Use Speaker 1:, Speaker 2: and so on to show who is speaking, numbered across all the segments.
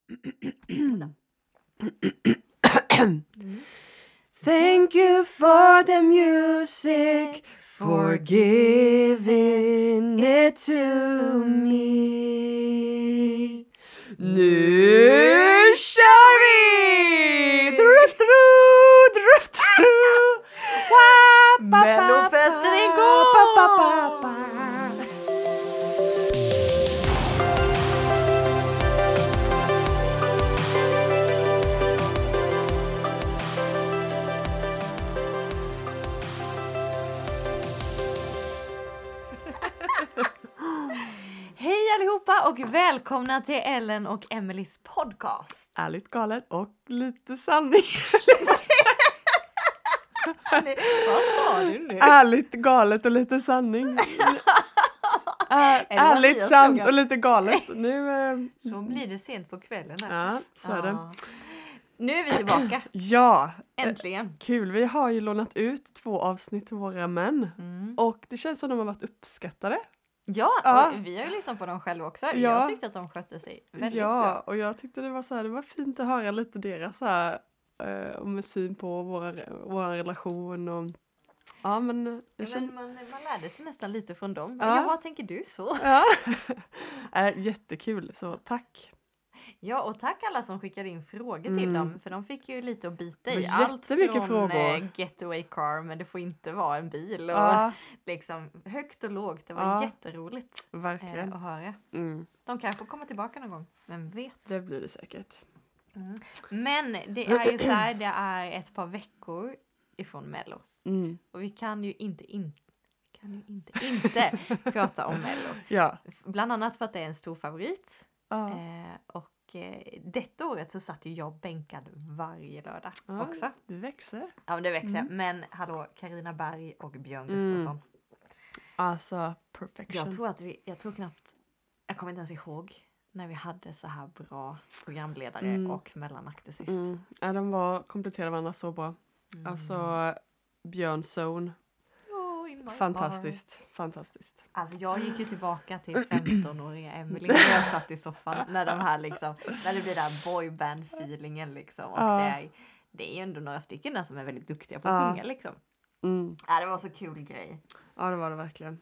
Speaker 1: Thank you for the music, for giving it to me. Nu kör vi!
Speaker 2: Mellofesten är igång! Hej allihopa och välkomna till Ellen och Emelies podcast.
Speaker 1: Ärligt galet och lite sanning.
Speaker 2: Vad sa du nu?
Speaker 1: Ärligt galet och lite sanning. Ärligt sant och lite galet. Nu,
Speaker 2: Så blir det sent på kvällen här.
Speaker 1: Ja, så är det.
Speaker 2: Nu är vi tillbaka.
Speaker 1: Ja,
Speaker 2: Äntligen.
Speaker 1: kul. Vi har ju lånat ut 2 avsnitt till våra män. Och det känns som de har varit uppskattade.
Speaker 2: Ja,
Speaker 1: Ja.
Speaker 2: och vi har ju lyssnat på dem själva också.
Speaker 1: Ja.
Speaker 2: Jag tyckte att de skötte sig väldigt bra.
Speaker 1: Och jag tyckte det var så här, det var fint att höra lite deras så här, om syn på vår relation och ja, men jag känner...
Speaker 2: Man lärde sig nästan lite från dem.
Speaker 1: Ja.
Speaker 2: Ja, tänker du så?
Speaker 1: Ja. Jättekul, så tack.
Speaker 2: Ja, och tack alla som skickade in frågor till dem. För de fick ju lite att bita
Speaker 1: Det
Speaker 2: i.
Speaker 1: var
Speaker 2: Allt
Speaker 1: jättemycket
Speaker 2: från
Speaker 1: frågor.
Speaker 2: getaway car, men det får inte vara en bil. Och
Speaker 1: Ja,
Speaker 2: liksom högt och lågt. Det var
Speaker 1: Ja.
Speaker 2: jätteroligt
Speaker 1: verkligen.
Speaker 2: att höra.
Speaker 1: Mm,
Speaker 2: De kanske kommer tillbaka någon gång. Vem vet?
Speaker 1: det blir det säkert.
Speaker 2: Men det är ju så här, det är ett par veckor ifrån Mello.
Speaker 1: Mm.
Speaker 2: Och vi kan ju inte prata om Mello.
Speaker 1: Ja.
Speaker 2: Bland annat för att det är en stor favorit.
Speaker 1: Ja.
Speaker 2: Och detta året så satt ju jag bänkad varje lördag också.
Speaker 1: Det växer.
Speaker 2: Ja, men det växer. Men hallå, Carina Berg och Björn Gustafsson.
Speaker 1: Alltså, perfection.
Speaker 2: Jag tror knappt, jag kommer inte ens ihåg när vi hade så här bra programledare och mellanakter sist.
Speaker 1: Ja, de kompletterade varandra så bra. Alltså, Björn Zone. Fantastiskt.
Speaker 2: Alltså jag gick ju tillbaka till 15-åriga Emily när jag satt i soffan. När de här liksom, när det blir den här boyband-feelingen liksom. Och det är ju ändå några stycken där som är väldigt duktiga på att sjunga liksom. Ja, det var så kul grej.
Speaker 1: Ja, det var det verkligen.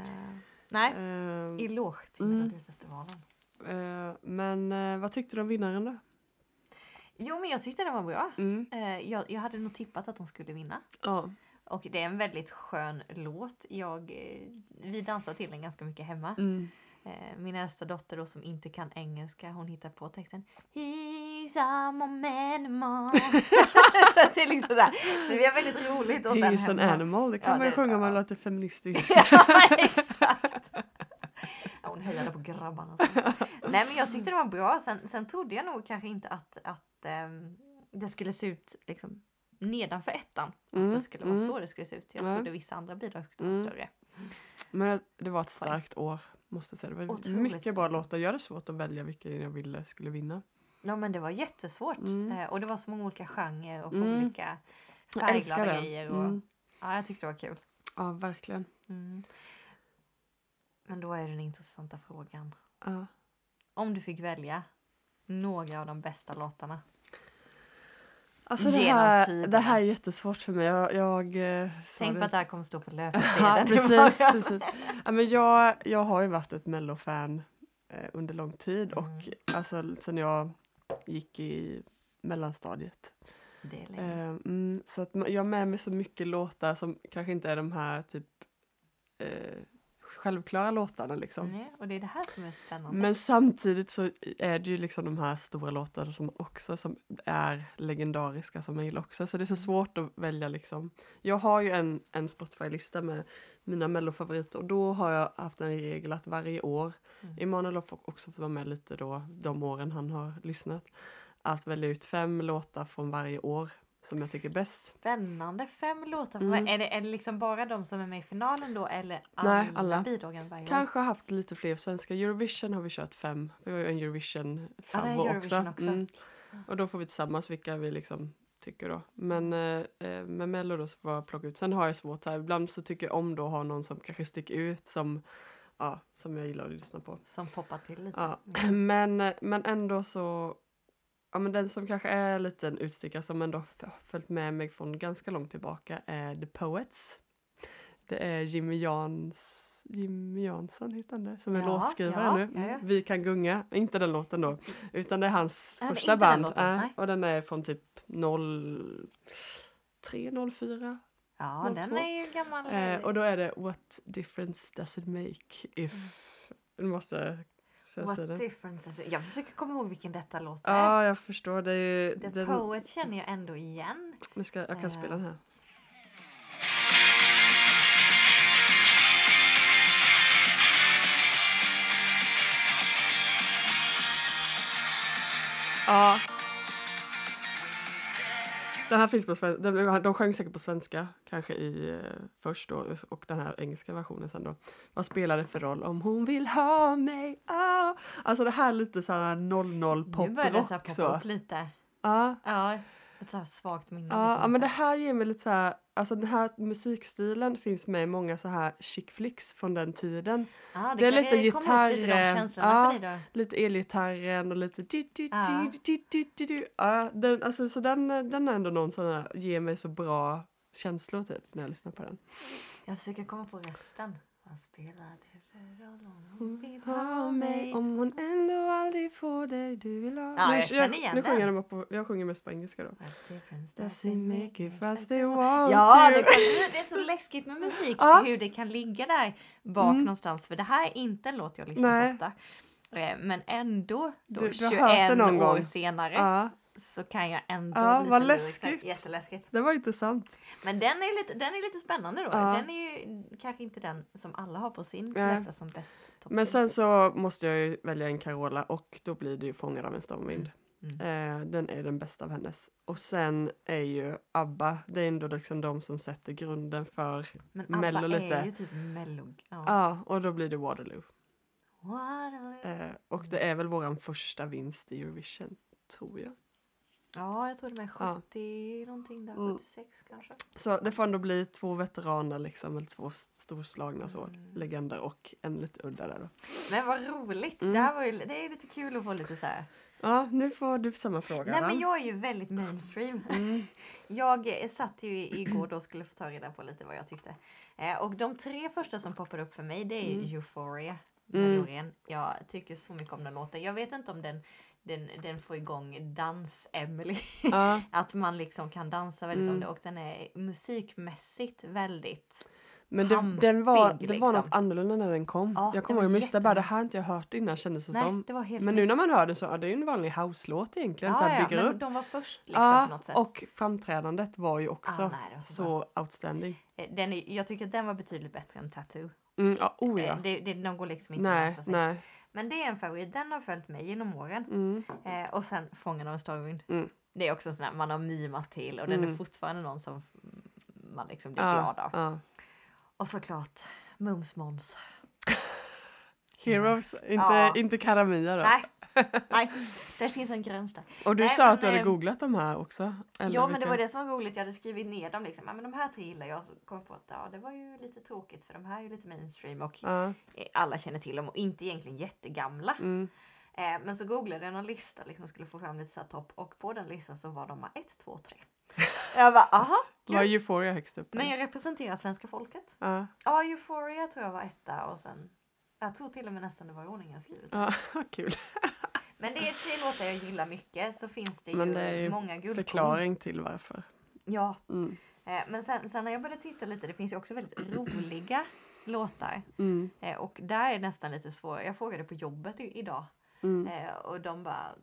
Speaker 2: Eloge till Melodifestivalen.
Speaker 1: Men vad tyckte du om vinnaren då?
Speaker 2: Jo, men jag tyckte den var bra. Jag hade nog tippat att de skulle vinna.
Speaker 1: Ja.
Speaker 2: Och det är en väldigt skön låt. Vi dansar till den ganska mycket hemma. Min äldsta dotter då som inte kan engelska, hon hittar på texten. He's a man. Så det är liksom såhär. Så vi har väldigt roligt åt den
Speaker 1: He's an
Speaker 2: hemma.
Speaker 1: animal, det kan man ju sjunga om man låter feministisk.
Speaker 2: Ja, exakt. Ja, hon hejade på grabbarna. Nej, men jag tyckte det var bra. Sen trodde jag nog kanske inte att det skulle se ut liksom nedanför ettan. Att det skulle vara så det skulle se ut. Jag trodde vissa andra bidrag skulle vara större.
Speaker 1: Men det var ett starkt år, måste jag säga. Det var
Speaker 2: Otroligt
Speaker 1: mycket bra låtar. Jag hade svårt att välja vilken jag ville skulle vinna.
Speaker 2: Ja, men det var jättesvårt. Och det var så många olika genrer och olika färgglada grejer. Och, ja, jag tyckte det var kul.
Speaker 1: Ja, verkligen.
Speaker 2: Men då är den intressanta frågan.
Speaker 1: Ja.
Speaker 2: Om du fick välja några av de bästa låtarna.
Speaker 1: Alltså det här är jättesvårt för mig.
Speaker 2: Tänk på att det här kommer stå på löpsedeln.
Speaker 1: Ja, precis. Ja, men jag har ju varit ett Mello-fan under lång tid. Och alltså sen jag gick i mellanstadiet.
Speaker 2: Det är länge.
Speaker 1: Så att jag har med mig så mycket låtar som kanske inte är de här typ självklara låtarna liksom.
Speaker 2: Nej, och det är det här som är spännande.
Speaker 1: Men samtidigt så är det ju liksom de här stora låtarna som är legendariska som jag gillar också. Så det är så svårt att välja liksom. Jag har ju en Spotify-lista med mina mellofavoriter och då har jag haft en regel att varje år, Emanuel har också fått vara med lite då de åren han har lyssnat, att välja ut 5 låtar från varje år som jag tycker är bäst.
Speaker 2: Spännande, 5 låtar. Är det liksom bara de som är med i finalen då? Eller alla bidragen varje år?
Speaker 1: Kanske har haft lite fler. Svenska Eurovision har vi kört 5. Vi har ju en Eurovision-fan också. Och då får vi tillsammans vilka vi liksom tycker då. Men med Mello då så får jag plocka ut. Sen har jag svårt här. Ibland så tycker jag om då att ha någon som kanske sticker ut som jag gillar att lyssna på.
Speaker 2: Som poppar till lite.
Speaker 1: Ja. Men ändå så ja, men den som kanske är lite en utstickare som ändå följt med mig från ganska långt tillbaka är The Poets. Det är Jimmy Jansson heter han det, som är låtskrivare nu.
Speaker 2: Ja.
Speaker 1: Vi kan gunga, inte den låten då, utan det är hans första
Speaker 2: inte den
Speaker 1: band.
Speaker 2: låten,
Speaker 1: Och den är från typ 03-04.
Speaker 2: Ja, den är ju gammal.
Speaker 1: Och då är det What difference does it make if... Nu måste jag säga
Speaker 2: What
Speaker 1: det.
Speaker 2: difference? Jag försöker komma ihåg vilken detta låt är.
Speaker 1: Ja, jag förstår. Det är ju,
Speaker 2: The Poet känner jag ändå igen.
Speaker 1: Nu ska jag kan spela den här. Ja. Den här finns på svenska. De sjöng säkert på svenska. Kanske först då. Och den här engelska versionen sen då. Vad spelar det för roll om hon vill ha mig? Oh. Alltså det här lite såhär 00 pop.
Speaker 2: Nu börjar det så poppa upp lite.
Speaker 1: Ja.
Speaker 2: Ja. Ett så här svagt minne.
Speaker 1: Ja, men det här ger mig lite så här, alltså den här musikstilen finns med i många så här chick flicks från den tiden.
Speaker 2: Ja,
Speaker 1: det är lite gitarr,
Speaker 2: ja,
Speaker 1: lite elgitarren och lite ja, den, alltså, så den är ändå någon sån här, ger mig så bra känslor typ när jag lyssnar på den.
Speaker 2: Jag försöker komma på resten. Vad spelar det för roll om
Speaker 1: hon vill ha mig? Om hon ändå aldrig får dig du vill ha.
Speaker 2: Ja, jag känner igen
Speaker 1: den. Jag sjunger mest på engelska då. Does it make it fast they want
Speaker 2: ja,
Speaker 1: you?
Speaker 2: det är så läskigt med musik. Hur det kan ligga där bak någonstans. För det här är inte en låt jag lyssnar på ofta. Men ändå, då 21 år senare. Så kan jag ändå
Speaker 1: vad läskigt.
Speaker 2: Jätteläskigt.
Speaker 1: Det var intressant.
Speaker 2: Men den är lite spännande då. Den är ju kanske inte den som alla har på sin lista som bäst.
Speaker 1: Men sen så måste jag ju välja en Carola och då blir det ju Fångad av en stormvind. Den är den bästa av hennes. Och sen är ju ABBA, det är ändå liksom de som sätter grunden för Mello lite.
Speaker 2: Men ABBA är ju typ Mello.
Speaker 1: Ja, och då blir det Waterloo. Och det är väl våran första vinst i Eurovision, tror jag.
Speaker 2: Ja, jag tror det är 70 någonting där, 76 kanske.
Speaker 1: Så det får ändå bli 2 veteraner liksom, eller 2 storslagna så, legender och en lite udda där då.
Speaker 2: Men vad roligt, det är lite kul att få lite så här.
Speaker 1: Ja, nu får du samma fråga.
Speaker 2: Nej, men jag är ju väldigt mainstream. Jag satt ju igår då och skulle få ta reda på lite vad jag tyckte. Och de 3 första som poppar upp för mig, det är ju Euphoria. Jag tycker så mycket om den låten. Jag vet inte om den får igång dans-Emily. Att man liksom kan dansa väldigt om det. Och den är musikmässigt väldigt
Speaker 1: men det var något annorlunda när den kom. Jag kommer ihåg att det här inte jag hört innan kändes det som.
Speaker 2: Det var helt
Speaker 1: men nu när man hör den så är det ju en vanlig house-låt egentligen.
Speaker 2: Men de var först liksom på något sätt.
Speaker 1: Och framträdandet var ju också så outstanding.
Speaker 2: Jag tycker att den var betydligt bättre än Tattoo. De går liksom inte att mäta sig.
Speaker 1: Nej.
Speaker 2: Men det är en favorit. Den har följt mig genom åren. Och sen Fången av en stormvind. Det är också sån här man har mimat till. Och den är fortfarande någon som man liksom blir glad av. Och såklart Mums Måns.
Speaker 1: Heroes. Inte Karamia då.
Speaker 2: Nej, det finns en gräns där.
Speaker 1: Och du sa att du hade googlat de här också.
Speaker 2: Eller men det var det som var roligt. Jag hade skrivit ner dem liksom. Men de här 3 gillar jag. Så kom på att det var ju lite tråkigt. För de här är ju lite mainstream. Och alla känner till dem. Och inte egentligen jättegamla. Men så googlade jag någon lista. Liksom skulle få fram lite så här topp. Och på den listan så var de 1, 2, 3. Jag bara, aha.
Speaker 1: Var Euphoria högst upp?
Speaker 2: Men jag representerar svenska folket. Ja, Euphoria tror jag var 1 och sen... Jag tror till och med nästan det var i ordning jag skrivit.
Speaker 1: Ja, kul.
Speaker 2: Men det är 3 låtar jag gillar mycket. Så finns det
Speaker 1: men det är
Speaker 2: ju många guldkorn.
Speaker 1: Förklaring till varför.
Speaker 2: Ja. Men sen när jag började titta lite. Det finns ju också väldigt roliga låtar. Och där är det nästan lite svårt. Jag frågade på jobbet idag. Och de bara...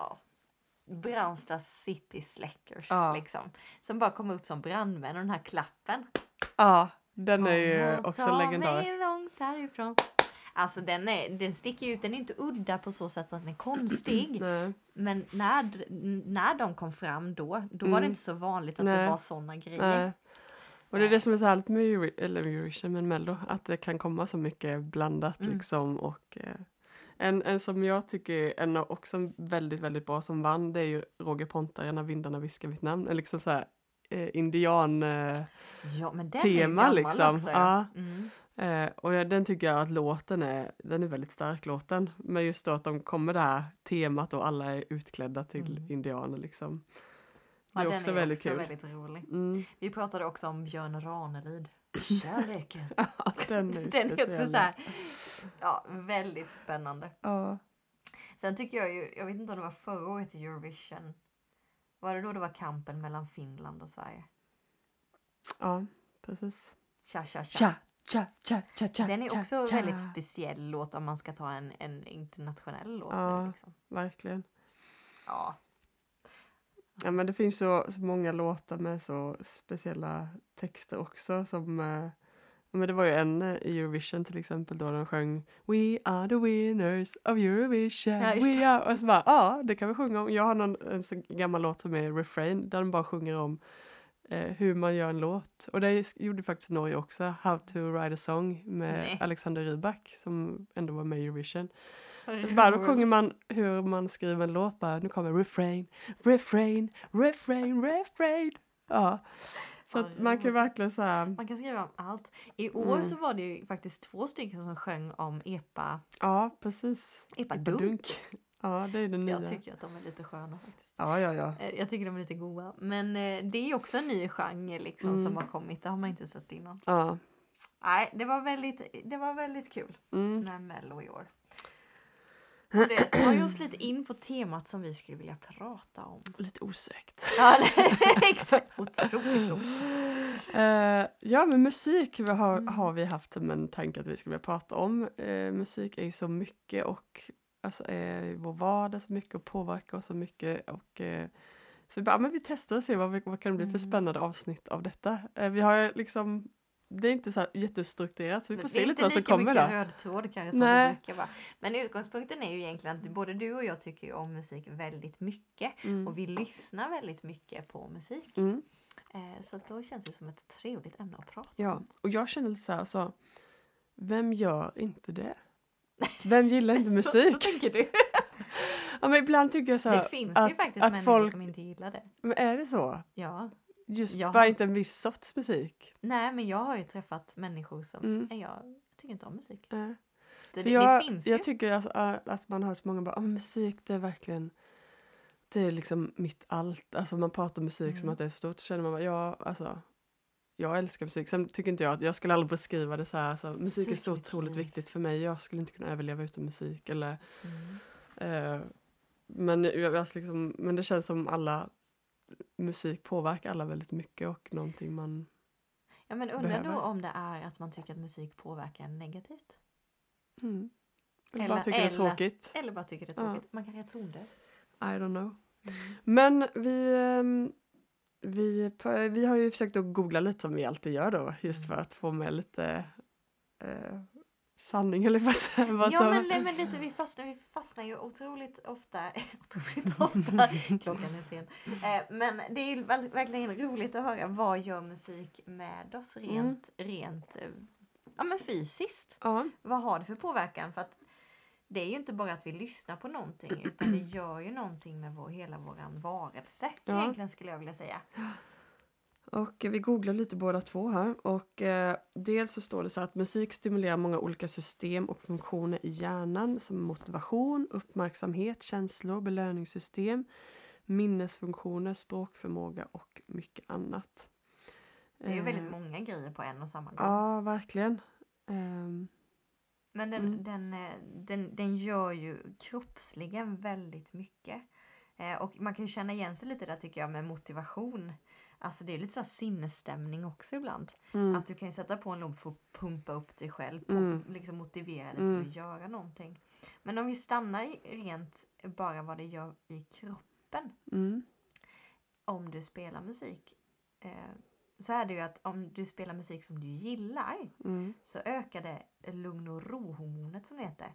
Speaker 2: Brandsta City Släckers liksom. Som bara kom upp som brandmän. Och den här klappen.
Speaker 1: Ja, den är ju också legendarisk.
Speaker 2: Långt härifrån. Alltså den sticker ut. Den är inte udda på så sätt att den är konstig. Men när de kom fram då var det inte så vanligt att det var såna grejer.
Speaker 1: Och det är det som är så härligt med Eurovision, men Mello. Att det kan komma så mycket blandat liksom. Och en som jag tycker är också väldigt, väldigt bra som vann, det är ju Roger Pontare när vindarna viskar mitt namn. Eller liksom så här indian
Speaker 2: men den
Speaker 1: tema
Speaker 2: är
Speaker 1: liksom.
Speaker 2: också,
Speaker 1: Och den tycker jag att den är väldigt stark, låten. Men just då att de kommer det här temat och alla är utklädda till indianer liksom. Det är
Speaker 2: Ja,
Speaker 1: också
Speaker 2: den är
Speaker 1: väldigt
Speaker 2: också
Speaker 1: kul.
Speaker 2: väldigt rolig.
Speaker 1: Mm.
Speaker 2: Vi pratade också om Björn Ranelid. Kärleken.
Speaker 1: Ja, den är ju
Speaker 2: Den är också
Speaker 1: speciell.
Speaker 2: så här, ja, väldigt spännande.
Speaker 1: Ja.
Speaker 2: Sen tycker jag ju, jag vet inte om det var förra året i Eurovision. Var det då det var kampen mellan Finland och Sverige?
Speaker 1: Ja, precis.
Speaker 2: Cha cha cha.
Speaker 1: Cha, cha, cha, cha, cha,
Speaker 2: Den är
Speaker 1: cha,
Speaker 2: också
Speaker 1: cha.
Speaker 2: väldigt speciell låt om man ska ta en internationell låt.
Speaker 1: Ja.
Speaker 2: Nu, liksom.
Speaker 1: Verkligen.
Speaker 2: Ja.
Speaker 1: Ja, men det finns så många låtar med så speciella texter också som men det var ju en i Eurovision till exempel då de sjöng We are the winners of Eurovision.
Speaker 2: Ja, just det.
Speaker 1: We are. Och så bara, ja, det kan vi sjunga om. Jag har en så gammal låt som är Refrain där de bara sjunger om hur man gör en låt. Och det gjorde faktiskt Norge också, How to write a song med
Speaker 2: Nej.
Speaker 1: Alexander Rybak som ändå var med i Eurovision. Och så bara, då sjunger man hur man skriver en låt. Bara, nu kommer refrain, refrain, refrain, refrain. Ja. Så att man kan verkligen så här.
Speaker 2: Man kan skriva om allt. I år så var det ju faktiskt 2 stycken som sjöng om epa.
Speaker 1: Ja, precis.
Speaker 2: Epa-dunk.
Speaker 1: Ja, det är det nya.
Speaker 2: Jag tycker att de är lite sköna faktiskt.
Speaker 1: Ja.
Speaker 2: Jag tycker de är lite goda. Men det är ju också en ny genre liksom som har kommit. Det har man inte sett innan.
Speaker 1: Ja.
Speaker 2: Nej, det var väldigt kul med Mello i år. Och det tar ju oss lite in på temat som vi skulle vilja prata om.
Speaker 1: Lite osökt.
Speaker 2: Ja, exakt. Otroligt roligt.
Speaker 1: Ja, men musik har vi haft som en tanke att vi skulle vilja prata om. Musik är ju så mycket och alltså, är vår vardag så mycket och påverkar oss så mycket. Och, så vi bara, men vi testar och ser vad kan det bli för spännande avsnitt av detta. Vi har liksom, det är inte så här jättestrukturerat så vi får se lite vad som kommer
Speaker 2: där. Det är
Speaker 1: där.
Speaker 2: inte lika mycket röd tråd kanske som det brukar vara. Men utgångspunkten är ju egentligen att både du och jag tycker ju om musik väldigt mycket. Och vi lyssnar väldigt mycket på musik. Så att då känns det som ett trevligt ämne att prata om.
Speaker 1: Ja, och jag känner lite så här, så, vem gör inte det? Vem gillar inte musik?
Speaker 2: Så tänker du.
Speaker 1: Ja, men ibland tycker jag så här,
Speaker 2: Det finns ju faktiskt människor som inte gillar det.
Speaker 1: Men är det så?
Speaker 2: Ja.
Speaker 1: Just bara inte en viss sorts musik?
Speaker 2: Nej, men jag har ju träffat människor som jag tycker inte om musik. Det finns ju.
Speaker 1: Jag tycker att man hör så många bara, musik det är verkligen, det är liksom mitt allt. Alltså man pratar musik som att det är så stort, så känner man bara, jag älskar musik. Sen tycker inte jag att jag skulle aldrig beskriva det så här. Alltså, musik är så otroligt viktigt för mig. Jag skulle inte kunna överleva utan musik. Eller, men det känns som alla musik påverkar alla väldigt mycket och någonting man
Speaker 2: men undrar då om det är att man tycker att musik påverkar en negativt.
Speaker 1: Eller bara tycker det är tråkigt.
Speaker 2: Eller bara tycker det är tråkigt. Man kanske är tondöv.
Speaker 1: I don't know. Men vi har ju försökt att googla lite som vi alltid gör då. Just för att få med lite sanning eller vad
Speaker 2: men lite vi fastnar ju otroligt ofta. Klockan är sen. Men det är ju verkligen roligt att höra vad gör musik med oss rent fysiskt.
Speaker 1: Ja.
Speaker 2: Vad har det för påverkan? För att det är ju inte bara att vi lyssnar på någonting utan det gör ju någonting med hela våran varelse. Egentligen skulle jag vilja säga.
Speaker 1: Och vi googlar lite båda två här. Och dels så står det så att musik stimulerar många olika system och funktioner i hjärnan. Som motivation, uppmärksamhet, känslor, belöningssystem, minnesfunktioner, språkförmåga och mycket annat.
Speaker 2: Det är ju väldigt många grejer på en och samma gång.
Speaker 1: Ja, verkligen.
Speaker 2: Men den gör ju kroppsligen väldigt mycket. Och man kan ju känna igen sig lite där tycker jag med motivation. Alltså det är lite så här sinnesstämning också ibland. Att du kan ju sätta på en låt för att pumpa upp dig själv. Liksom motivera dig till att göra någonting. Men om vi stannar rent bara vad det gör i kroppen. Om du spelar musik. Så är det ju att om du spelar musik som du gillar. Så ökar det lugn- och rohormonet som det heter.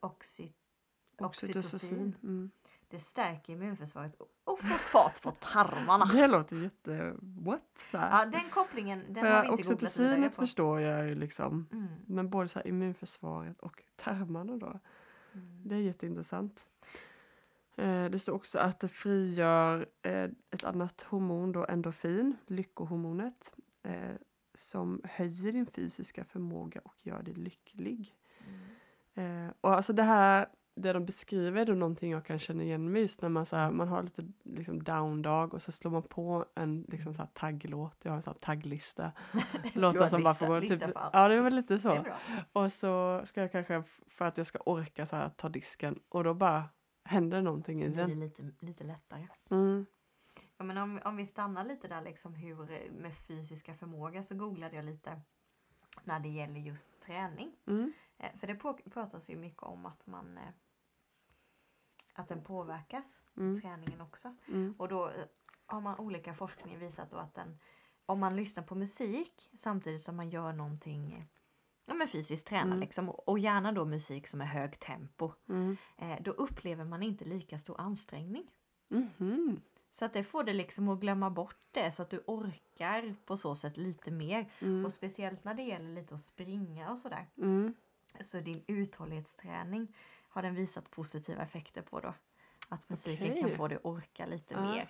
Speaker 2: Oxytocin. Det stärker immunförsvaret och får fart på tarmarna.
Speaker 1: Det låter what?
Speaker 2: Ja, den kopplingen, den har vi inte googlat vidare på.
Speaker 1: Förstår jag ju liksom. Men både så här immunförsvaret och tarmarna då. Det är jätteintressant. Det står också att det frigör ett annat hormon då, endorfin, lyckohormonet. som höjer din fysiska förmåga och gör dig lycklig. Och alltså det de beskriver är då någonting jag kan känna igen mig just när man, så här, man har lite liksom down-dag och så slår man på en liksom, så här, tagglåt. Jag har en sån här tagglista. Låtar som bara får gå. Typ, ja, det var lite så. Och så ska jag kanske, för att jag ska orka så här, ta disken. Och då bara händer någonting i den.
Speaker 2: Det blir lite lättare. Ja, men om vi stannar lite där liksom med fysiska förmåga, så googlade jag lite när det gäller just träning. För det pratas ju mycket om att att den påverkas i träningen också. Och då har man olika forskning visat då att om man lyssnar på musik samtidigt som man gör någonting fysiskt tränar liksom, och gärna då musik som är hög tempo, då upplever man inte lika stor ansträngning. Så att det får det liksom att glömma bort det, så att du orkar på så sätt lite mer. Och speciellt när det gäller lite att springa och sådär. Så din uthållighetsträning har den visat positiva effekter på då. Att musiken kan få dig att orka lite mer.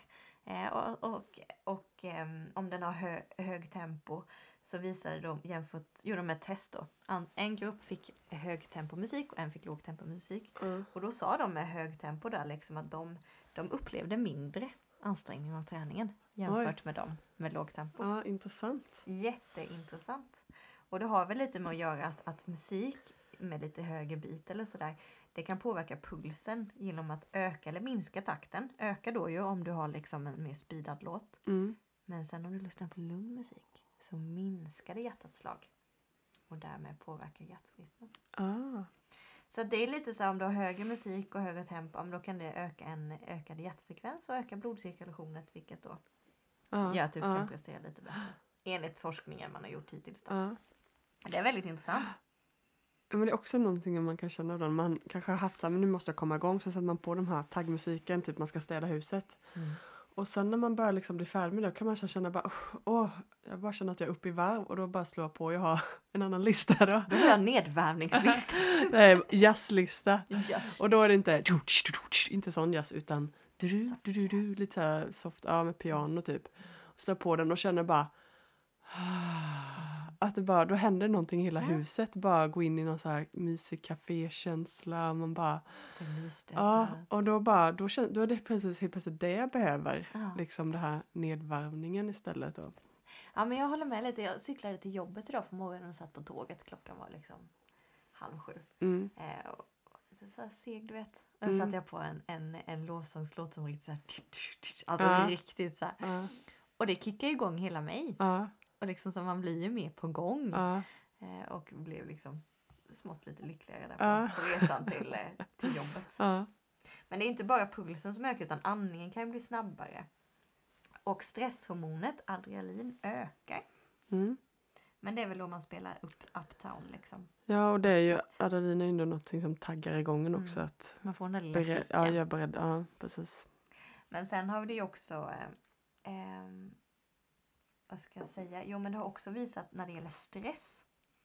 Speaker 2: Och om den har hög tempo, så visade de gjorde de ett test då. En grupp fick högtempomusik och en fick lågtempomusik. Och då sa de med högtempo där liksom att de upplevde mindre ansträngning av träningen jämfört med dem med lågtempo.
Speaker 1: Ja, intressant.
Speaker 2: Jätteintressant. Och det har väl lite med att göra att musik med lite högre bit eller sådär, det kan påverka pulsen genom att öka eller minska takten. Öka då ju om du har liksom en mer speedad låt. Men sen om du lyssnar på lugn musik så minskar det hjärtats slag. Och därmed påverkar hjärtrytmen. Så det är lite så här, om du har högre musik och högre tempo, då kan det öka en ökad hjärtfrekvens och öka blodcirkulationen, vilket då gör att du kan prestera lite bättre. Enligt forskningen man har gjort hittills då. Det är väldigt intressant.
Speaker 1: Men det är också någonting man kan känna då. Man kanske har haft så här, men nu måste jag komma igång. Så sätter man på de här taggmusiken, typ man ska städa huset. Och sen när man börjar liksom bli färdig med det, kan man känna bara, jag bara känner att jag är uppe i varv. Och då bara slår jag på och jag har en annan lista då.
Speaker 2: Då har jag nedvärvningslista.
Speaker 1: Nej, jazzlista. Och då är det inte sån jazz, utan lite så här soft, med piano typ. Och slår på den och känner bara att det bara, då händer någonting i hela huset. Bara gå in i någon så här mysig kafékänsla. Man bara, och då är det helt plötsligt det jag behöver. Liksom det här nedvarvningen istället då.
Speaker 2: Ja, men jag håller med lite. Jag cyklade till jobbet idag på morgonen och satt på tåget. Klockan var liksom 6:30. Och så här seg, du vet. Då satt jag på en lovsångslåt som riktigt så här, alltså riktigt så här. Och det kickar igång hela mig. Och liksom så man blir ju mer på gång. Och blev liksom smått lite lyckligare där på resan till jobbet. Men det är inte bara pulsen som ökar, utan andningen kan ju bli snabbare. Och stresshormonet adrenalin ökar. Men det är väl då man spelar upp uptown liksom.
Speaker 1: Ja, och det är ju, adrenalin är ju ändå något som taggar igång en också. Att
Speaker 2: man får den lilla kicken.
Speaker 1: Ja, jag är beredd. Ja, precis.
Speaker 2: Men sen har vi det ju också vad ska jag säga? Jo, men det har också visat när det gäller stress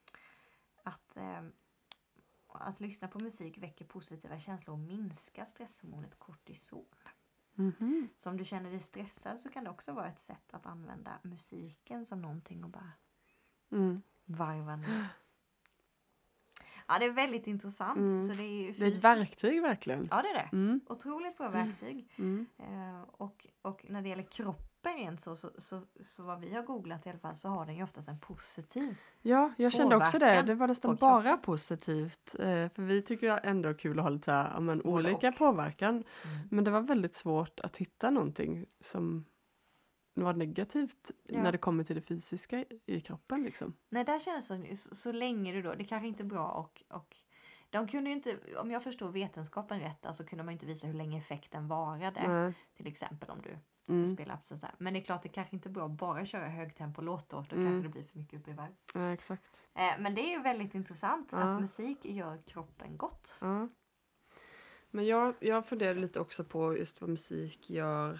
Speaker 2: att lyssna på musik väcker positiva känslor och minskar stresshormonet kortisol. Så om du känner dig stressad så kan det också vara ett sätt att använda musiken som någonting och bara varva ner. Ja, det är väldigt intressant. Så det är
Speaker 1: ett verktyg verkligen.
Speaker 2: Ja, det är det. Otroligt bra verktyg. Och när det gäller kroppen så vad vi har googlat i alla fall, så har den ju oftast en positiv. Ja,
Speaker 1: jag kände också det. Det var nästan bara positivt. För vi tycker ändå kul att ha lite så här, olika påverkan. Men det var väldigt svårt att hitta någonting som var negativt när det kommer till det fysiska i kroppen liksom.
Speaker 2: Nej, där känns det så länge du då, det kanske inte är bra och de kunde ju inte, om jag förstår vetenskapen rätt, alltså kunde man inte visa hur länge effekten varade. Till exempel om du spelar upp sådär. Men det är klart, det kanske inte är bra att bara köra högtempo-låt då kanske det blir för mycket upp i varv.
Speaker 1: Ja, exakt.
Speaker 2: Men det är ju väldigt intressant att musik gör kroppen gott.
Speaker 1: Men jag funderar lite också på just vad musik gör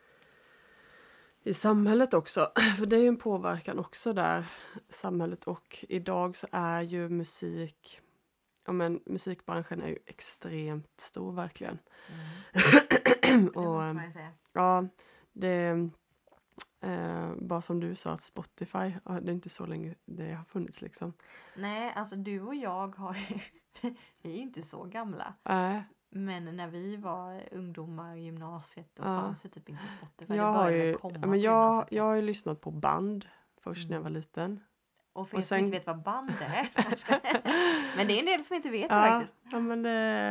Speaker 1: i samhället också. För det är ju en påverkan också där, samhället. Och idag så är ju musikbranschen är ju extremt stor verkligen.
Speaker 2: Det måste man ju säga.
Speaker 1: Ja, Bara som du sa att Spotify, det är inte så länge det har funnits liksom.
Speaker 2: Nej, alltså du och jag har ju, vi är ju inte så gamla. Men när vi var ungdomar i gymnasiet då fanns det typ inte Spotify.
Speaker 1: Jag har ju lyssnat på band först när jag var liten.
Speaker 2: Och för er som inte vet vad band är. Men det är en del som inte vet faktiskt.
Speaker 1: Ja, men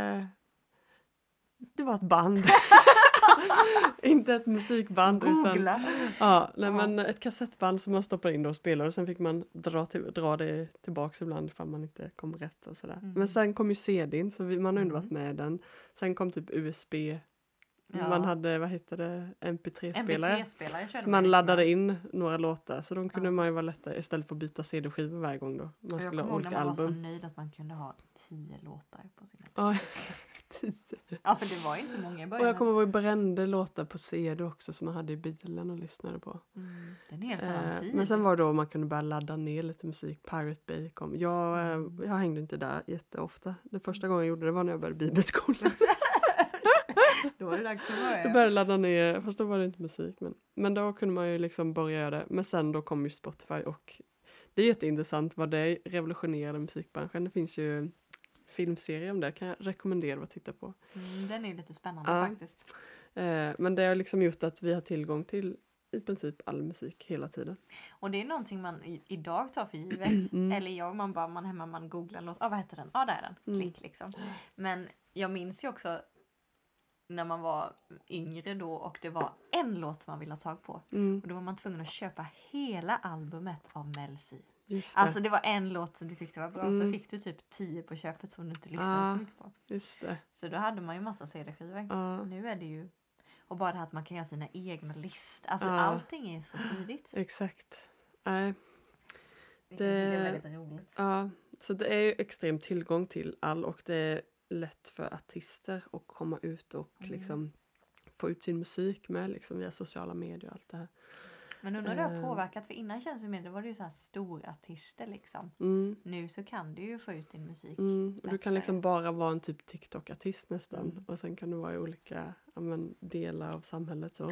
Speaker 1: det var ett band. Inte ett musikband.
Speaker 2: Googla.
Speaker 1: Men ett kassettband som man stoppade in och spelade. Och sen fick man dra det tillbaka ibland ifall man inte kom rätt och sådär. Men sen kom ju CD:n så man har ju varit med den. Sen kom typ USB. Man hade, MP3-spelare. Så man laddade in några låtar. Så de kunde man ju vara lättare istället för att byta CD-skivor varje gång då. Man skulle ha olika album.
Speaker 2: Jag var så nöjd att man kunde ha 10 låtar på sin
Speaker 1: Ja,
Speaker 2: 10. Ja, för det var inte många i början.
Speaker 1: Och jag kommer ihåg att brände låtar på CD också som man hade i bilen och lyssnade på.
Speaker 2: Det är en helt annan tid.
Speaker 1: Men sen var det då man kunde börja ladda ner lite musik. Pirate Bay kom. Jag hängde inte där jätteofta. Det första gången jag gjorde det var när jag började bibelskolan.
Speaker 2: Då var det dags att börja.
Speaker 1: Jag började ladda ner, fast då var det inte musik. Men då kunde man ju liksom börja göra det. Men sen då kom ju Spotify och det är jätteintressant vad det revolutionerade musikbranschen. Det finns ju filmserier om det, kan jag rekommendera att titta på.
Speaker 2: Den är lite spännande faktiskt.
Speaker 1: Men det har liksom gjort att vi har tillgång till i princip all musik hela tiden.
Speaker 2: Och det är någonting man idag tar för givet. Eller man googlar en låt. Vad heter den? Där är den. Klick liksom. Men jag minns ju också när man var yngre då och det var en låt man ville ha tag på. Och då var man tvungen att köpa hela albumet av Mel C. Alltså det var en låt som du tyckte var bra så fick du typ 10 på köpet som du inte lyssnade så mycket på.
Speaker 1: Just det.
Speaker 2: Så då hade man ju massa CD-skivor. Nu är det ju, och bara det här att man kan göra sina egna listor. Alltså allting är så smidigt.
Speaker 1: Exakt. Nej.
Speaker 2: Det är väldigt roligt.
Speaker 1: Ja, så det är ju extrem tillgång till all och det är lätt för artister att komma ut och liksom få ut sin musik med liksom via sociala medier och allt det här.
Speaker 2: Men undrar det har påverkat, för innan känns det mer, det var det ju så här stora artister liksom. Nu så kan du ju få ut din musik.
Speaker 1: Och du kan liksom bara vara en typ TikTok-artist nästan. Och sen kan du vara i olika delar av samhället. Så.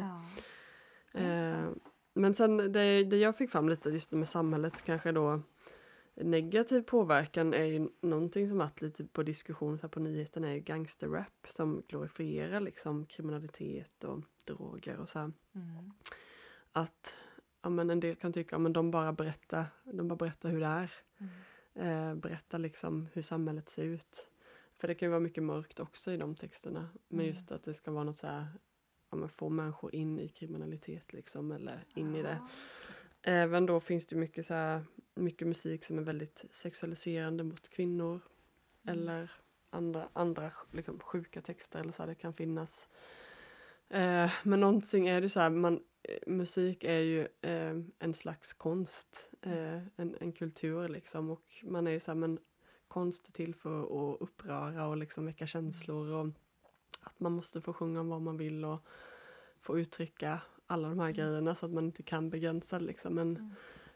Speaker 1: Men sen det jag fick fram lite just med samhället kanske då negativ påverkan är ju någonting som varit lite på diskussion så på nyheterna är ju gangsterrap som glorifierar liksom kriminalitet och droger och så här. Att en del kan tycka att de bara berättar hur det är. Berättar liksom hur samhället ser ut. För det kan ju vara mycket mörkt också i de texterna. Men just att det ska vara något så här få människor in i kriminalitet liksom eller in i det. Även då finns det mycket musik som är väldigt sexualiserande mot kvinnor. Eller andra liksom, sjuka texter eller så här, det kan finnas. Men någonting är det så här, musik är ju en slags konst. En kultur liksom. Och man är ju så här, men konst är till för att uppröra och liksom väcka känslor. Och att man måste få sjunga om vad man vill och få uttrycka alla de här grejerna så att man inte kan begränsa liksom. Men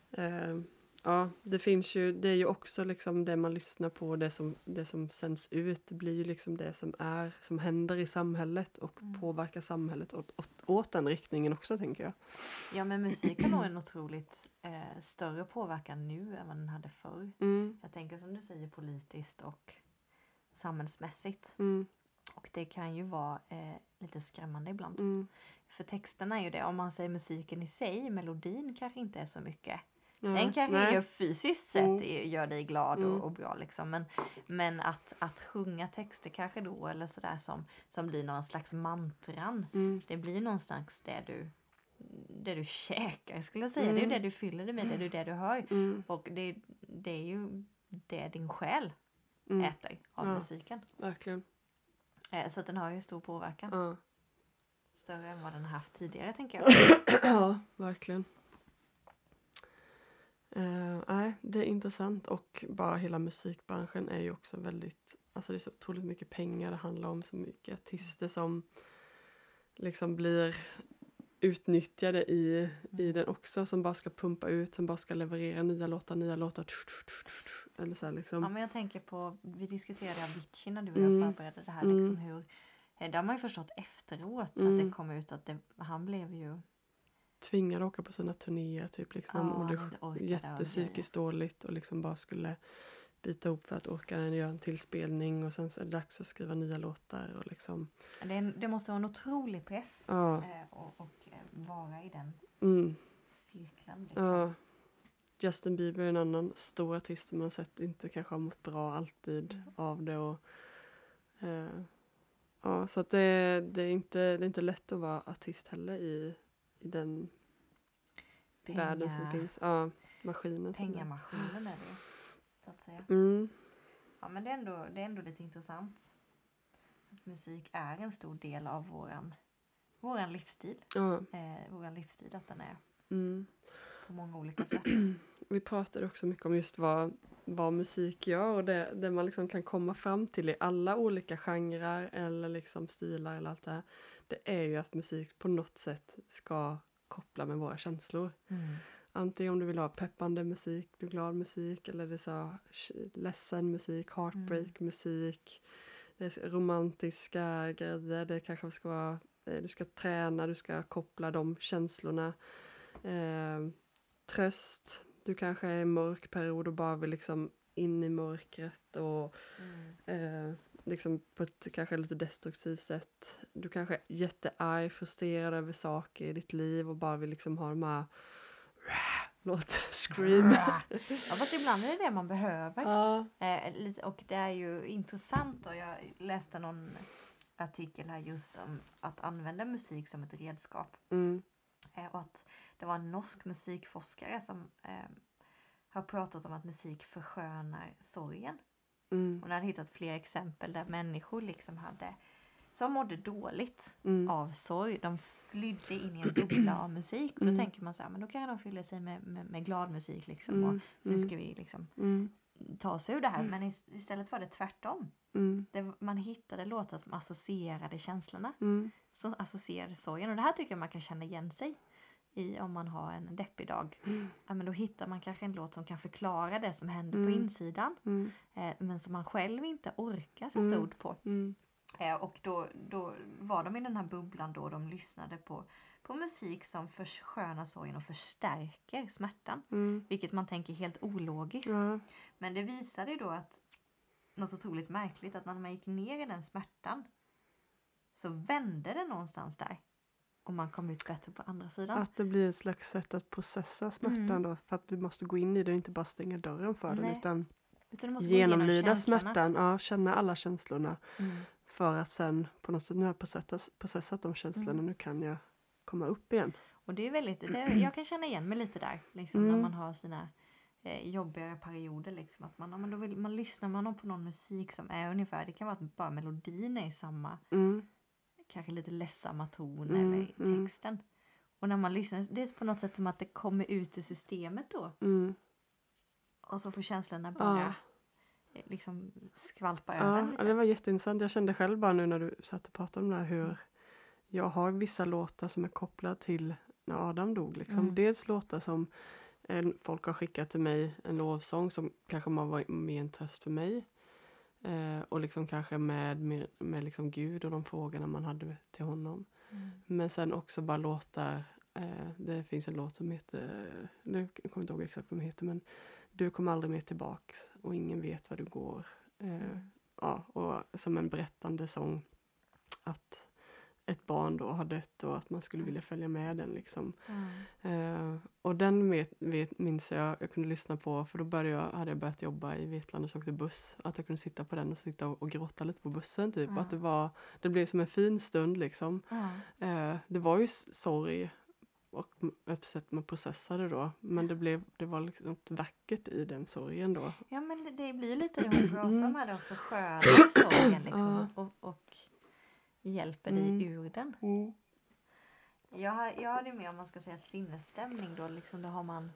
Speaker 1: det är ju också liksom det man lyssnar på, det som sänds ut, det blir ju liksom det som händer i samhället och påverkar samhället åt den riktningen också, tänker jag.
Speaker 2: Ja, men musik har nog en otroligt större påverkan nu än vad den hade förr. Jag tänker som du säger politiskt och samhällsmässigt. Och det kan ju vara lite skrämmande ibland. För texterna är ju det, om man säger musiken i sig, melodin kanske inte är så mycket. Den kanske gör fysiskt sett gör dig glad och bra liksom. Men att sjunga texter kanske då eller sådär som blir någon slags mantran. Det blir någonstans det du käkar skulle jag säga. Det är ju det du fyller det med, det är det du hör. Och det är ju det din själ äter av musiken.
Speaker 1: Verkligen.
Speaker 2: Så att den har ju stor påverkan. Större än vad den har haft tidigare, tänker jag.
Speaker 1: Ja, verkligen. Det är intressant och bara hela musikbranschen är ju också väldigt, alltså det är så otroligt mycket pengar det handlar om, så mycket artister som liksom blir utnyttjade i den också, som bara ska pumpa ut, som bara ska leverera nya låtar eller så här liksom.
Speaker 2: Ja, men jag tänker på, vi diskuterade Avicii när du och jag förberedde det här liksom, hur det har man ju förstått efteråt att det kom ut att han blev ju
Speaker 1: tvingad att åka på sina turnéer typ liksom.
Speaker 2: Ja,
Speaker 1: Och det
Speaker 2: han inte orkade
Speaker 1: jättepsykiskt dåligt och liksom bara skulle bita ihop för att orka göra en tillspelning och sen så är det dags att skriva nya låtar och liksom.
Speaker 2: Det måste vara en otrolig press
Speaker 1: Ja.
Speaker 2: och vara i den
Speaker 1: Mm.
Speaker 2: cirkeln liksom.
Speaker 1: Ja. Justin Bieber är en annan stor artist som man har sett inte kanske har mått bra alltid av det och ja, så att det är inte lätt att vara artist heller i den världen som finns. Ja, maskinen.
Speaker 2: Pengamaskinen är det, så att säga.
Speaker 1: Mm.
Speaker 2: Ja, men det är ändå lite intressant att musik är en stor del av våran livsstil.
Speaker 1: Ja.
Speaker 2: Våran livsstil, att den är på många olika sätt.
Speaker 1: Vi pratade också mycket om just vad musik gör och det man liksom kan komma fram till i alla olika genrer eller liksom stilar eller allt det här. Det är ju att musik på något sätt ska koppla med våra känslor. Antingen om du vill ha peppande musik, glad musik eller det är så ledsen musik, heartbreak musik. Det är romantiska grejer, det kanske ska vara, du ska träna, du ska koppla de känslorna. Tröst, du kanske är i en mörk period och bara vill liksom in i mörkret och liksom på ett kanske lite destruktivt sätt. Du kanske är jättearg, frustrerad över saker i ditt liv och bara vill liksom ha de här scream.
Speaker 2: Ja, fast ibland är det man behöver.
Speaker 1: Ja.
Speaker 2: Och det är ju intressant och jag läste någon artikel här just om att använda musik som ett redskap. Och att det var en norsk musikforskare som har pratat om att musik förskönar sorgen. Hon hade hittat fler exempel där människor liksom som mådde dåligt av sorg. De flydde in i en bubbla av musik. Och då tänker man så här, men då kan de fylla sig med glad musik liksom. Och nu ska vi liksom ta sig ur det här. Men istället var det tvärtom. Man hittade låtar som associerade känslorna. Som associerade sorgen. Och det här tycker jag man kan känna igen sig i om man har en deppig dag. Ja, men då hittar man kanske en låt som kan förklara det som händer på insidan. Men som man själv inte orkar sätta ord på. Och då var de i den här bubblan då de lyssnade på musik som förskönar sorgen och förstärker smärtan. Vilket man tänker helt ologiskt. Men det visade ju då att något otroligt märkligt, att när man gick ner i den smärtan så vände det någonstans där. Och man kom ut bättre på andra sidan.
Speaker 1: Att det blir ett slags sätt att processa smärtan då. För att vi måste gå in i det och inte bara stänga dörren för den. Utan
Speaker 2: du måste
Speaker 1: genomlida smärtan. Ja, känna alla känslorna. För att sen på något sätt, nu har jag processat de känslorna. Nu kan jag komma upp igen.
Speaker 2: Och det är väldigt, jag kan känna igen mig lite där. Liksom, när man har sina jobbigare perioder. Liksom, att man lyssnar på någon musik som är ungefär, det kan vara att bara melodin är i samma kanske lite ledsamma ton eller i texten. Och när man lyssnar, det är på något sätt som att det kommer ut i systemet då. Och så får känslorna bara liksom skvalpa över lite.
Speaker 1: Ja, det var jätteintressant. Jag kände själv bara nu när du satt och pratade om det här hur jag har vissa låtar som är kopplade till när Adam dog. Liksom. Dels låtar som folk har skickat till mig, en lovsång som kanske var mer en tröst för mig. Och liksom kanske med liksom Gud och de frågorna man hade till honom. Men sen också bara låtar. Det finns en låt som heter, nu kommer jag inte ihåg exakt vad den heter, men du kommer aldrig mer tillbaks och ingen vet var du går. Ja, och som en berättande sång att ett barn då har dött och att man skulle vilja följa med den liksom. Och den minns jag kunde lyssna på, för då hade jag börjat jobba i Vetlanda och så åkte buss. Att jag kunde sitta på den och sitta och gråta lite på bussen typ. Att det blev som en fin stund liksom. Det var ju sorg och ett sätt man processade då. Men det var liksom något vackert i den sorgen då.
Speaker 2: Ja, men det blir lite det hon pratar om här då, förskönar sorgen liksom. Och hjälper dig ur den. Jag hade med, om man ska säga, ett sinnesstämning då liksom, då har man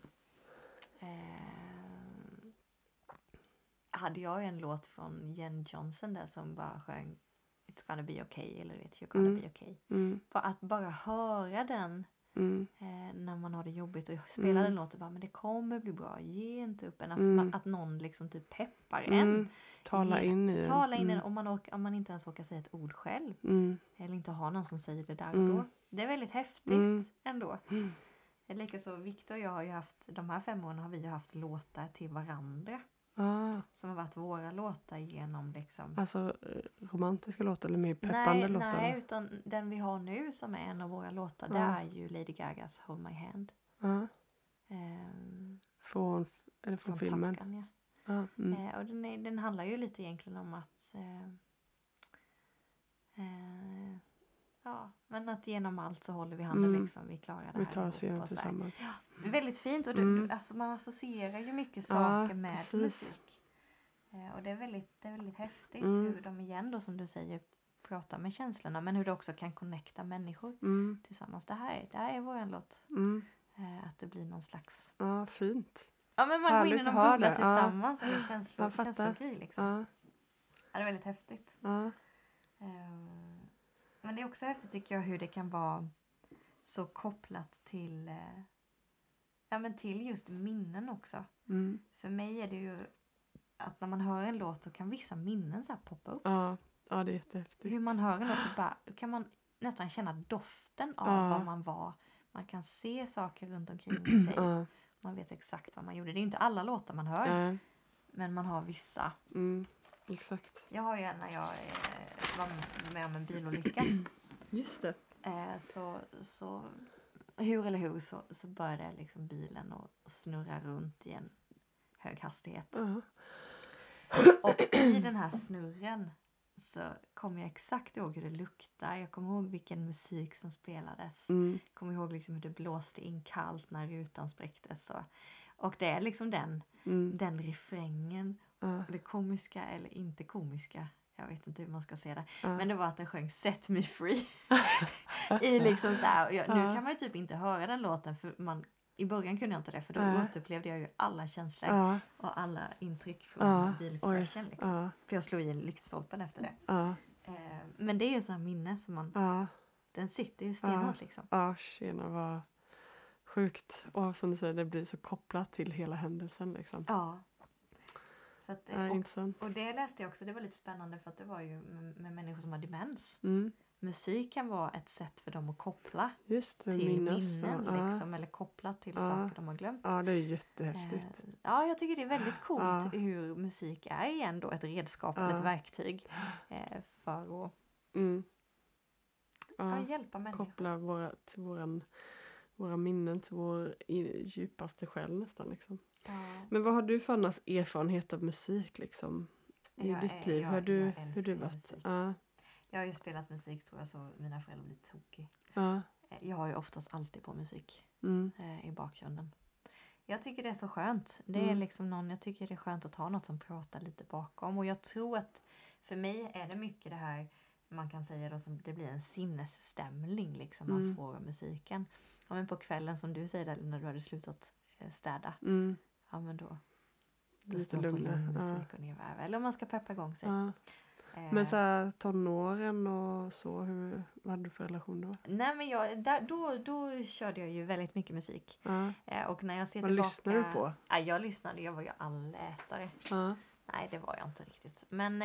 Speaker 2: hade jag en låt från Jen Johnson där som bara sjöng It's gonna be okay, eller vet you're gonna be okay. För att bara höra den när man har det jobbigt och spela den låten, bara, men det kommer bli bra, ge inte upp en. Alltså, att någon liksom typ peppar en.
Speaker 1: Tala in i
Speaker 2: den. Om man inte ens orkar säga ett ord själv. Eller inte har någon som säger det där och då. Det är väldigt häftigt ändå. Likaså Victor och jag har ju haft, de här 5 åren har vi ju haft låtar till varandra. Som har varit våra låtar genom liksom.
Speaker 1: Alltså romantiska låtar eller mer peppande låtar?
Speaker 2: Nej, utan den vi har nu som är en av våra låtar, det är ju Lady Gagas Hold My Hand.
Speaker 1: Från filmen?
Speaker 2: Top Gun, ja. Och den handlar ju lite egentligen om att men att genom allt så håller vi handen liksom, vi klarar det här.
Speaker 1: Vi tar oss igenom tillsammans.
Speaker 2: Ja, väldigt fint och alltså man associerar ju mycket saker med musik. Och det är väldigt häftigt hur de igen då som du säger pratar med känslorna, men hur det också kan connecta människor tillsammans. Det här är våran låt. Att det blir någon slags.
Speaker 1: Ja, fint.
Speaker 2: Ja, men man går in i någon bubbla tillsammans eller känslokrig liksom. Ja, det är väldigt häftigt. Men det är också häftigt tycker jag hur det kan vara så kopplat till till just minnen också. För mig är det ju att när man hör en låt då kan vissa minnen så här poppa upp.
Speaker 1: Ja, det är jättehäftigt.
Speaker 2: Hur man hör en låt så bara kan man nästan känna doften av vad man var. Man kan se saker runt omkring sig. Man vet exakt vad man gjorde. Det är inte alla låtar man hör. Men man har vissa.
Speaker 1: Exakt.
Speaker 2: Jag har ju en när jag var med om en bilolycka.
Speaker 1: Just det.
Speaker 2: Så hur eller hur så började liksom bilen och snurra runt i en hög hastighet. Och i den här snurren så kommer jag exakt ihåg hur det luktar. Jag kommer ihåg vilken musik som spelades. Kommer ihåg liksom hur det blåste in kallt när rutan spräcktes. Och det är liksom den refrängen. Det komiska eller inte komiska. Jag vet inte hur man ska se det. Men det var att den sjöng Set Me Free. I liksom så här. Nu kan man ju typ inte höra den låten. För i början kunde jag inte det. För då återupplevde jag ju alla känslor. Och alla intryck från bilcrashen. Liksom. För jag slog i lyktstolpen efter det. Men det är ju sådana minne som man. Den sitter ju stenhårt liksom.
Speaker 1: Ja, tjena vad sjukt. Och som du säger, det blir så kopplat till hela händelsen liksom.
Speaker 2: Ja. Så att,
Speaker 1: intressant.
Speaker 2: Och det läste jag också, det var lite spännande för att det var ju med människor som har demens. Musik kan vara ett sätt för dem att koppla
Speaker 1: just det,
Speaker 2: till minnen liksom, eller koppla till saker de har glömt.
Speaker 1: Ja, det är jättehäftigt.
Speaker 2: Ja, jag tycker det är väldigt coolt hur musik är igen då ett redskap eller ett verktyg för att hjälpa människor.
Speaker 1: Koppla våra minnen till vår djupaste själ nästan liksom. Men vad har du för annars erfarenhet av musik liksom i ditt liv? Hur du varit?
Speaker 2: Jag har ju spelat musik tror jag så mina föräldrar blir tokiga. Jag har ju oftast alltid på musik i bakgrunden. Jag tycker det är så skönt. Det är liksom jag tycker det är skönt att ha något som pratar lite bakom. Och jag tror att för mig är det mycket det här man kan säga då som det blir en sinnesstämning liksom man får musiken. Ja, men på kvällen som du säger där, när du hade slutat städa. Ja men då
Speaker 1: lite lugnare
Speaker 2: musik och nervärv. Eller om man ska peppa igång sig.
Speaker 1: Men så här, tonåren och så, vad hade du för relation då?
Speaker 2: Nej men då körde jag ju väldigt mycket musik. Och när jag ser
Speaker 1: vad
Speaker 2: tillbaka.
Speaker 1: Lyssnade du på?
Speaker 2: Jag var ju allätare. Nej det var jag inte riktigt. Men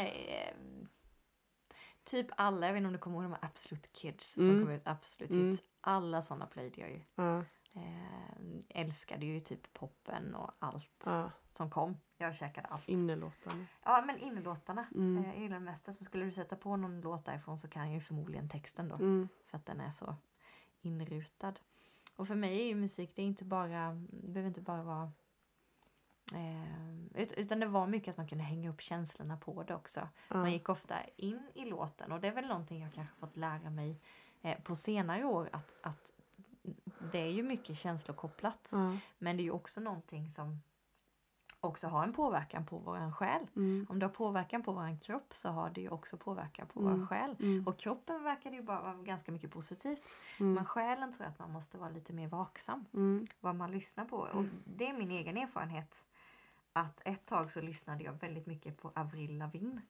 Speaker 2: typ alla, jag vet inte om du kommer ihåg de här Absolute Kids som kom ut, Absolute Hits. Alla sådana playade jag ju. Älskade ju typ poppen och allt som kom. Jag käkade allt.
Speaker 1: Innelåtarna.
Speaker 2: Ja, men innelåtarna. Jag gillar det mesta. Så skulle du sätta på någon låt därifrån så kan jag ju förmodligen texten då. För att den är så inrutad. Och för mig är ju musik, det är inte bara, det behöver inte bara vara utan det var mycket att man kunde hänga upp känslorna på det också. Man gick ofta in i låten och det är väl någonting jag kanske fått lära mig på senare år att det är ju mycket känslokopplat. Men det är ju också någonting som också har en påverkan på våran själ. Om det har påverkan på våran kropp så har det ju också påverkan på våran själ. Och kroppen verkar ju bara vara ganska mycket positivt. Men själen tror jag att man måste vara lite mer vaksam. Vad man lyssnar på. Och det är min egen erfarenhet. Att ett tag så lyssnade jag väldigt mycket på Avril Lavigne.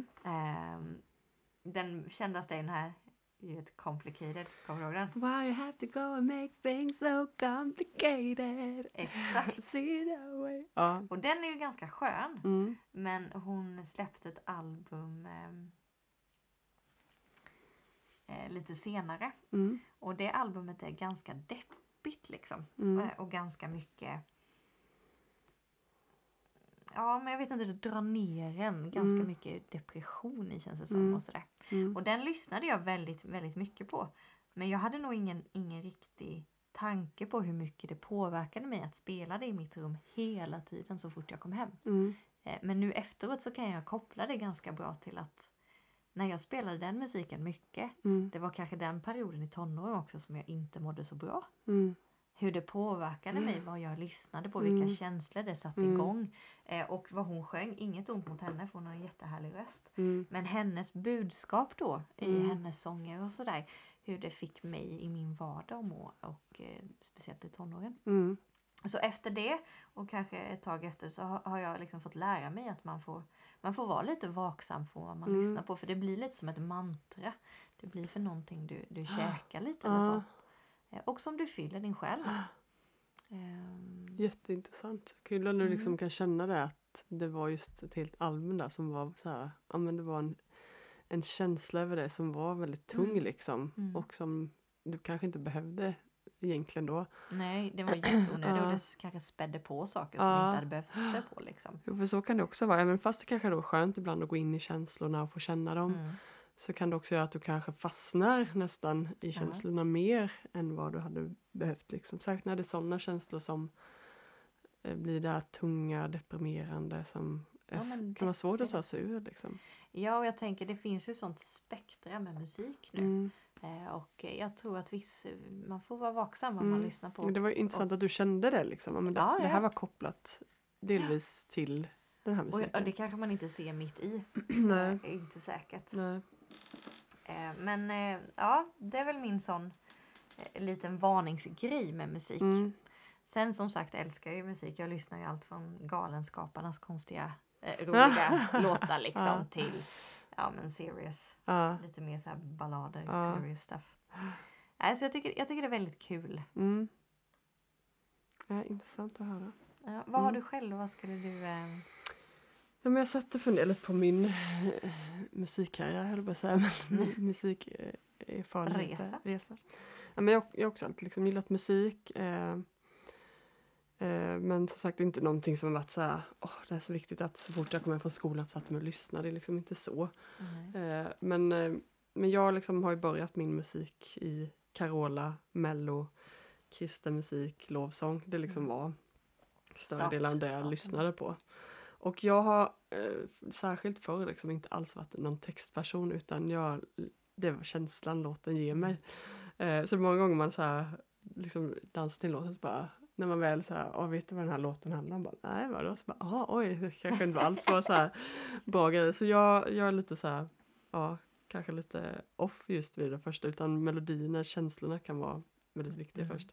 Speaker 2: Den kändaste är den här Complicated, kommer du ihåg den?
Speaker 1: Why you have to go and make things so complicated.
Speaker 2: Exakt.
Speaker 1: See the way.
Speaker 2: Och den är ju ganska skön. Men hon släppte ett album lite senare. Och det albumet är ganska deppigt trist liksom. Och ganska mycket... Ja, men jag vet inte, det drar ner en. Ganska mycket depression i, känns det som. Och sådär. Och den lyssnade jag väldigt, väldigt mycket på. Men jag hade nog ingen riktig tanke på hur mycket det påverkade mig att spela det i mitt rum hela tiden så fort jag kom hem. Men nu efteråt så kan jag koppla det ganska bra till att när jag spelade den musiken mycket, det var kanske den perioden i tonåren också som jag inte mådde så bra. Hur det påverkade mig, vad jag lyssnade på, vilka känslor det satte igång. Och vad hon sjöng, inget ont mot henne för hon har en jättehärlig röst. Men hennes budskap då, i hennes sånger och sådär, hur det fick mig i min vardag att må, och speciellt i tonåren. Så efter det, och kanske ett tag efter, så har jag liksom fått lära mig att man får vara lite vaksam på vad man lyssnar på. För det blir lite som ett mantra. Det blir för någonting du käkar lite eller så. Och som du fyller din själ med.
Speaker 1: Jätteintressant. Kul när du liksom kan känna det, att det var just ett helt album där som var så här, ja men det var en känsla över det som var väldigt tung liksom. Och som du kanske inte behövde egentligen då.
Speaker 2: Nej, det var jätteonödigt och det kanske spädde på saker som inte hade behövt spä på liksom.
Speaker 1: Jo, för så kan det också vara. Även fast det kanske är skönt ibland att gå in i känslorna och få känna dem. Så kan det också göra att du kanske fastnar nästan i känslorna mer än vad du hade behövt. Liksom. Särskilt när det är sådana känslor som blir där tunga, deprimerande, som kan vara svårt att ta sig ur. Liksom.
Speaker 2: Ja, och jag tänker det finns ju sånt spektra med musik nu. Och jag tror att man får vara vaksam vad man lyssnar på.
Speaker 1: Det var intressant att du kände det liksom. Men det här var kopplat delvis till den här musiken.
Speaker 2: Och det kanske man inte ser mitt i.
Speaker 1: Nej.
Speaker 2: Inte säkert.
Speaker 1: Nej.
Speaker 2: Men det är väl min sån liten varningsgrej med musik. Sen som sagt älskar jag ju musik. Jag lyssnar ju allt från Galenskaparnas konstiga roliga låtar liksom till serious. Lite mer så här ballader, serious stuff. Så jag tycker det är väldigt kul.
Speaker 1: Ja, intressant att höra.
Speaker 2: Vad har du själv och vad skulle du...
Speaker 1: Ja, men jag satt och funderade lite på min musikkarriär, höll jag på att säga. Men musikerfarenhet. Resa. Ja, men jag har också alltid liksom gillat musik. Men som sagt inte någonting som har varit så här, det är så viktigt att så fort jag kommer från skolan att satt mig och lyssna. Det är liksom inte så. Men jag liksom har ju börjat min musik i Carola, Mello, kristen musik, lovsång. Det liksom var större delen av det jag lyssnade på. Och jag har särskilt förr liksom inte alls varit någon textperson, utan det var känslan låten ger mig. Så många gånger man så här liksom dansar till låten så bara, när man väl så här, vet du vad den här låten handlar om? Bara, nej, vadå? Så bara, oj, det kanske inte alls var så här bra grejer. Så jag är lite så här, kanske lite off just vid det första, utan melodierna, känslorna kan vara väldigt viktiga först.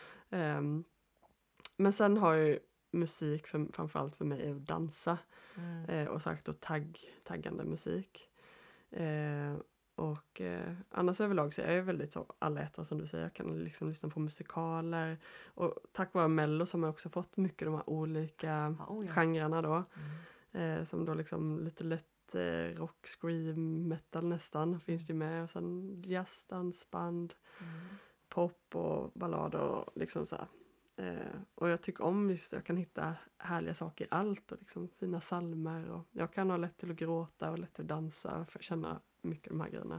Speaker 1: Men sen har ju musik framförallt för mig att dansa. Och sagt då taggande musik. Och annars överlag så är jag väldigt så allätare som du säger. Jag kan liksom lyssna på musikaler. Och tack vare Mello så har man också fått mycket de här olika genrerna då. Som då liksom lite lätt rock, scream, metal nästan finns det med. Och sen jazz, dansband, pop och ballader och liksom så här. Och jag tycker om just jag kan hitta härliga saker i allt och liksom fina salmer och jag kan ha lätt till att gråta och lätt till att dansa för att känna mycket av de här grejerna.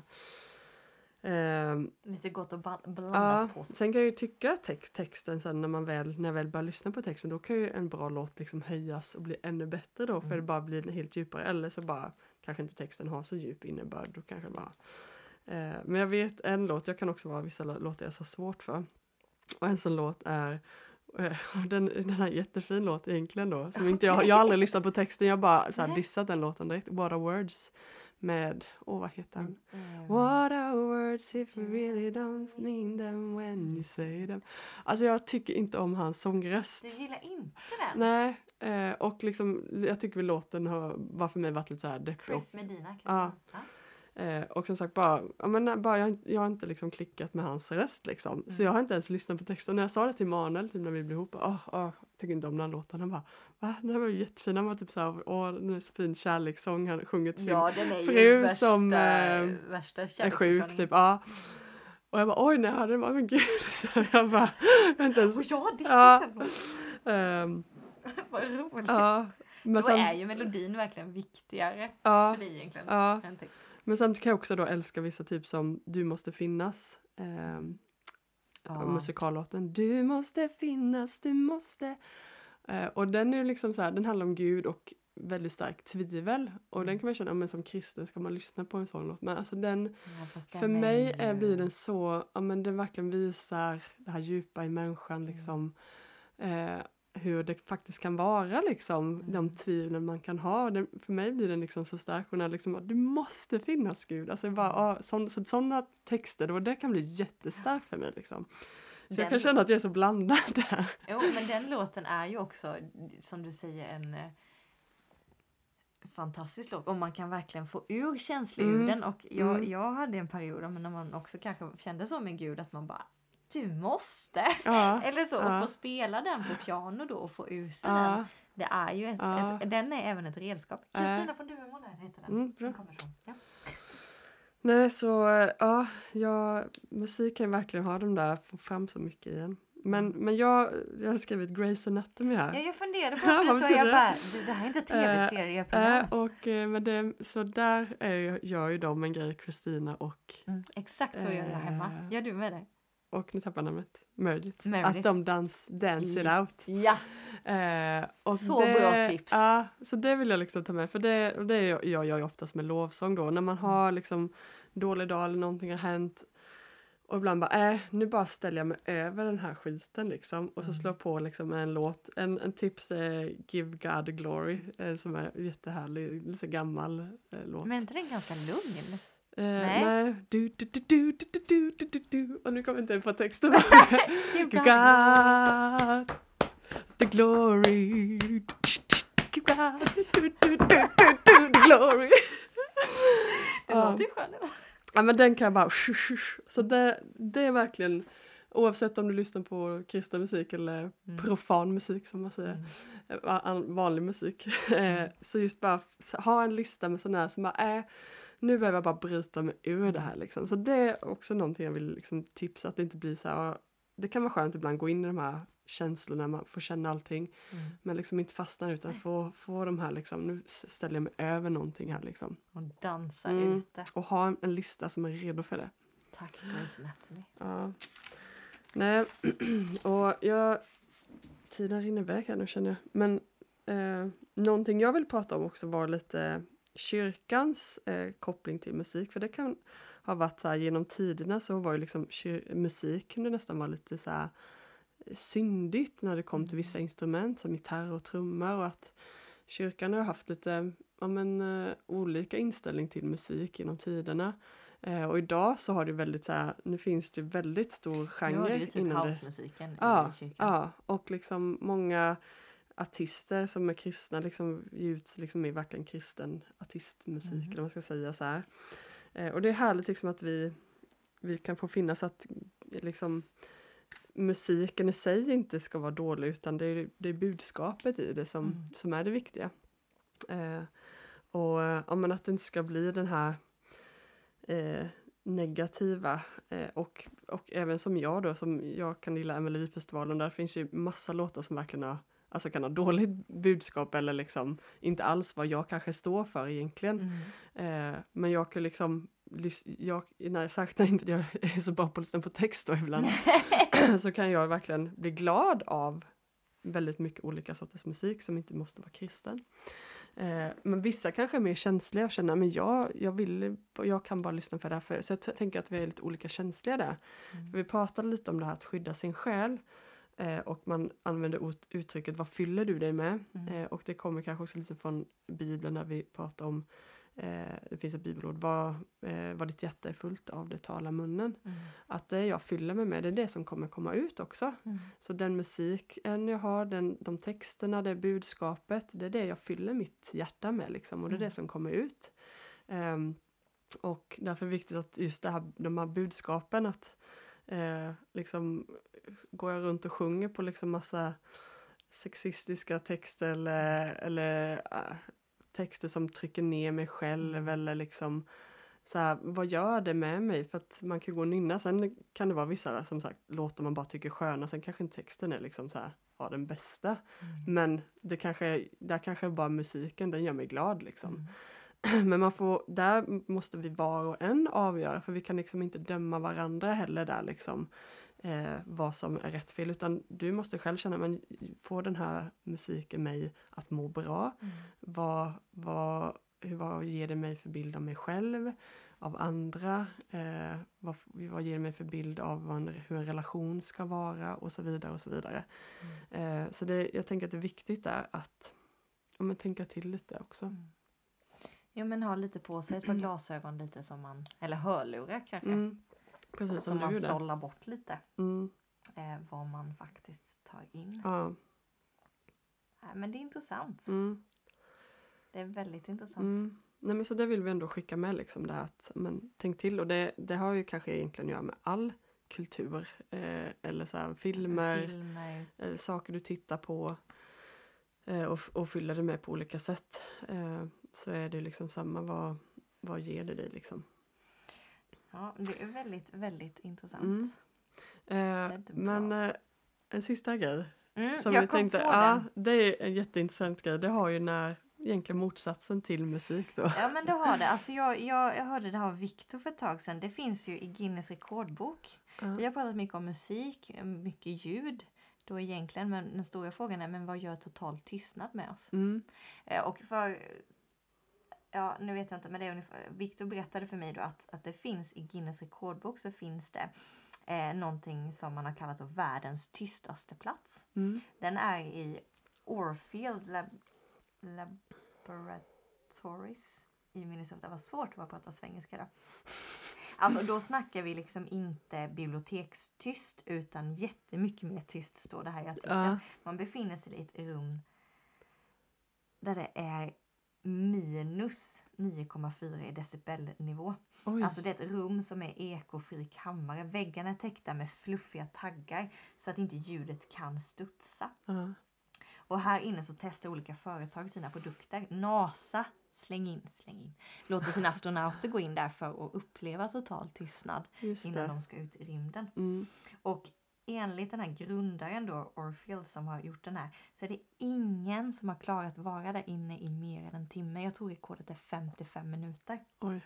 Speaker 2: Lite gott och blandat på sig.
Speaker 1: Sen kan jag ju tycka texten sen när jag väl börjar lyssna på texten, då kan ju en bra låt liksom höjas och bli ännu bättre då, för det bara blir helt djupare, eller så bara kanske inte texten har så djup innebörd, då kanske bara men jag vet en låt, jag kan också vara vissa låtar jag är så svårt för, och en sån låt är den här jättefin låt egentligen då, som inte jag har aldrig lyssnat på texten, jag bara så här dissat den låten direkt. What are words med, vad heter den? What are words if you really don't mean them when you say them. Alltså jag tycker inte om hans sångröst.
Speaker 2: Du gillar inte den?
Speaker 1: Nej, och liksom jag tycker väl låten var för mig varit lite så här deppig.
Speaker 2: Chris Medina kan
Speaker 1: och som sagt jag har inte liksom klickat med hans röst liksom. Så jag har inte ens lyssnat på texten. När jag sa det till Manuel typ när vi blev ihop, tycker inte om den låten. Han bara, va? Den här var ju jättefin. Han var typ såhär, den är så fin kärlekssång. Han sjunger till sin fru som
Speaker 2: värsta
Speaker 1: är sjuk typ. Och jag bara, oj nej, det var men gud. Så jag bara, inte ens.
Speaker 2: Och jag har
Speaker 1: Ja.
Speaker 2: dissat Vad roligt.
Speaker 1: Ja, men
Speaker 2: Då
Speaker 1: sen,
Speaker 2: är ju melodin verkligen viktigare
Speaker 1: ja,
Speaker 2: för dig egentligen
Speaker 1: ja.
Speaker 2: än text.
Speaker 1: Men sen kan jag också då älska vissa typ som Du måste finnas. Musikallåten. Du måste finnas, du måste. Och den är ju liksom så här, den handlar om Gud och väldigt starkt tvivel. Och den kan man känna, men som kristen ska man lyssna på en sån låt. Men alltså den, för mig blir den så, ja men den verkligen visar det här djupa i människan liksom. Hur det faktiskt kan vara liksom, de tvivlen man kan ha. För mig blir den liksom så stark. Och när liksom, du måste finnas Gud. Alltså bara, sådana texter, då det kan bli jättestarkt för mig liksom. Så jag kan känna att jag är så blandad där.
Speaker 2: Jo, men den låten är ju också, som du säger, en fantastisk låt. Och man kan verkligen få ur känslor ur den. Och jag hade en period när man också kanske kände så med Gud att man bara, du måste.
Speaker 1: Ja,
Speaker 2: Eller så, och få spela den på piano då och få ur sig den. Det är ju den är även ett redskap. Kristina från Duvemåla heter den.
Speaker 1: Bra.
Speaker 2: Den kommer från. Ja.
Speaker 1: Nej, så musik kan verkligen ha de där, få fram så mycket i en. Men jag har skrivit Grey's Anatomy här.
Speaker 2: Ja, jag funderade på det, står jag bara, det här är inte tv-serieprogrammet.
Speaker 1: Så där gör ju de en grej, Kristina och...
Speaker 2: Exakt så gör jag hemma. Gör du med det?
Speaker 1: Och nu tappar jag namnet. Meredith.
Speaker 2: Meredith.
Speaker 1: Att de dance it out.
Speaker 2: Ja.
Speaker 1: Och
Speaker 2: så bra tips.
Speaker 1: Ja, så det vill jag liksom ta med. För det gör jag ju oftast med lovsång då. När man har liksom dålig dag eller någonting har hänt. Och ibland bara, nu bara ställer jag mig över den här skiten liksom. Och så slår jag på liksom en låt. En tips är Give God the Glory. Som är jättehärlig, lite gammal låt.
Speaker 2: Men inte den ganska lugn?
Speaker 1: Nej. Du. Och nu kommer inte på texten.
Speaker 2: Give
Speaker 1: God the glory. Give God the glory.
Speaker 2: Det låter ju skönt.
Speaker 1: Ja, men den kan jag bara... Så det är verkligen... Oavsett om du lyssnar på kristen musik eller profan musik som man säger. Vanlig musik. Så just bara ha en lista med sådana här som bara nu behöver jag bara bryta mig ur det här liksom. Så det är också någonting jag vill liksom tipsa, att det inte blir så här. Det kan vara skönt ibland gå in i de här känslorna, man får känna allting. Men liksom inte fastna utan få de här liksom, nu ställer jag mig över någonting här liksom.
Speaker 2: Och dansa ute.
Speaker 1: Och ha en lista som är redo för det.
Speaker 2: Tack Grey's Anatomy.
Speaker 1: Ja. Nej, och tiden rinner iväg här nu känner jag. Men någonting jag vill prata om också var lite kyrkans koppling till musik. För det kan ha varit så här, genom tiderna så var ju liksom musik kunde nästan vara lite så här syndigt när det kom till vissa instrument som gitarr och trummor. Och att kyrkan har haft lite olika inställning till musik genom tiderna. Och idag så har det väldigt så här, nu finns det väldigt stor genre.
Speaker 2: Nu är det ju typ housemusiken i kyrkan.
Speaker 1: Ja, och liksom många artister som är kristna liksom ut liksom är verkligen kristen artistmusik eller man ska säga så här. Och det är härligt liksom att vi kan få finnas att liksom musiken i sig inte ska vara dålig utan det är budskapet i det som är det viktiga. Och att det inte ska bli den här negativa och även som jag då, som jag kan gilla Melodifestivalen, där finns ju massa låtar som verkligen kan ha dåligt budskap eller liksom inte alls vad jag kanske står för egentligen. Men jag kan liksom när jag sagt att jag är så bra på att lyssna på text då ibland så kan jag verkligen bli glad av väldigt mycket olika sorters musik som inte måste vara kristen. Men vissa kanske är mer känsliga och känner men jag kan bara lyssna för det här. Så jag tänker att vi är lite olika känsliga där. För vi pratade lite om det här att skydda sin själ. Och man använder uttrycket vad fyller du dig med? Och det kommer kanske också lite från Bibeln när vi pratar om det finns ett bibelord vad ditt hjärta är fullt av, det talar munnen. Att det jag fyller mig med, det är det som kommer komma ut också. Så den musiken jag har, de texterna, det budskapet, det är det jag fyller mitt hjärta med liksom, och det är det som kommer ut. Och därför är det viktigt att just de här budskapen, att liksom går jag runt och sjunger på liksom massa sexistiska texter eller texter som trycker ner mig själv eller liksom så här, vad gör det med mig? För att man kan gå och nynna. Sen kan det vara vissa som sagt låtar man bara tycker är sköna. Sen kanske inte texten är liksom så här, ja, den bästa. Men där kanske bara musiken, den gör mig glad liksom. Men där måste vi var och en avgöra. För vi kan liksom inte döma varandra heller där liksom. Vad som är rätt fel. Utan du måste själv känna, men får den här musiken mig att må bra? Vad ger det mig för bild av mig själv? Av andra? Vad ger det mig för bild av hur en relation ska vara? Och så vidare och så vidare. Så jag tänker att det är viktigt där att tänka till lite också.
Speaker 2: Jo, men ha lite på sig ett par glasögon lite som man, eller hörlurar kanske.
Speaker 1: Precis
Speaker 2: som man sållar bort lite. Vad man faktiskt tar in.
Speaker 1: Ja.
Speaker 2: Men det är intressant. Det är väldigt intressant.
Speaker 1: Nej, men så det vill vi ändå skicka med liksom, det här att tänk till. Och det har ju kanske egentligen att göra med all kultur. Eller så här, filmer. Saker du tittar på. Och fyller det med på olika sätt. Så är det liksom samma. Vad ger det dig liksom?
Speaker 2: Ja, det är väldigt, väldigt intressant.
Speaker 1: Men en sista grej. Som
Speaker 2: jag
Speaker 1: vi tänkte, det är en jätteintressant grej. Det har ju egentligen motsatsen till musik då.
Speaker 2: Ja, men det har det. Alltså jag hörde det här av Victor för ett tag sedan. Det finns ju i Guinness rekordbok. Vi har pratat mycket om musik, mycket ljud då egentligen. Men den stora frågan är, men vad gör total tystnad med oss? Och nu vet jag inte, men det är ungefär, Victor berättade för mig då att det finns i Guinness rekordbok, så finns det någonting som man har kallat för världens tystaste plats. Den är i Orfield Laboratories i Minnesota. Det var svårt att bara prata svengelska då. Alltså då snackar vi liksom inte bibliotekstyst, utan jättemycket mer tyst, står det här i artikeln. Man befinner sig i ett rum där det är minus 9,4 i decibelnivå. Alltså det är ett rum som är ekofri kammare. Väggarna är täckta med fluffiga taggar så att inte ljudet kan studsa. Och här inne så testar olika företag sina produkter. NASA, släng in. Låter sina astronauter gå in där för att uppleva total tystnad innan de ska ut i rymden. Och enligt den här grundaren då, Orfield, som har gjort den här, så är det ingen som har klarat att vara där inne i mer än en timme. Jag tror rekordet är 55 minuter.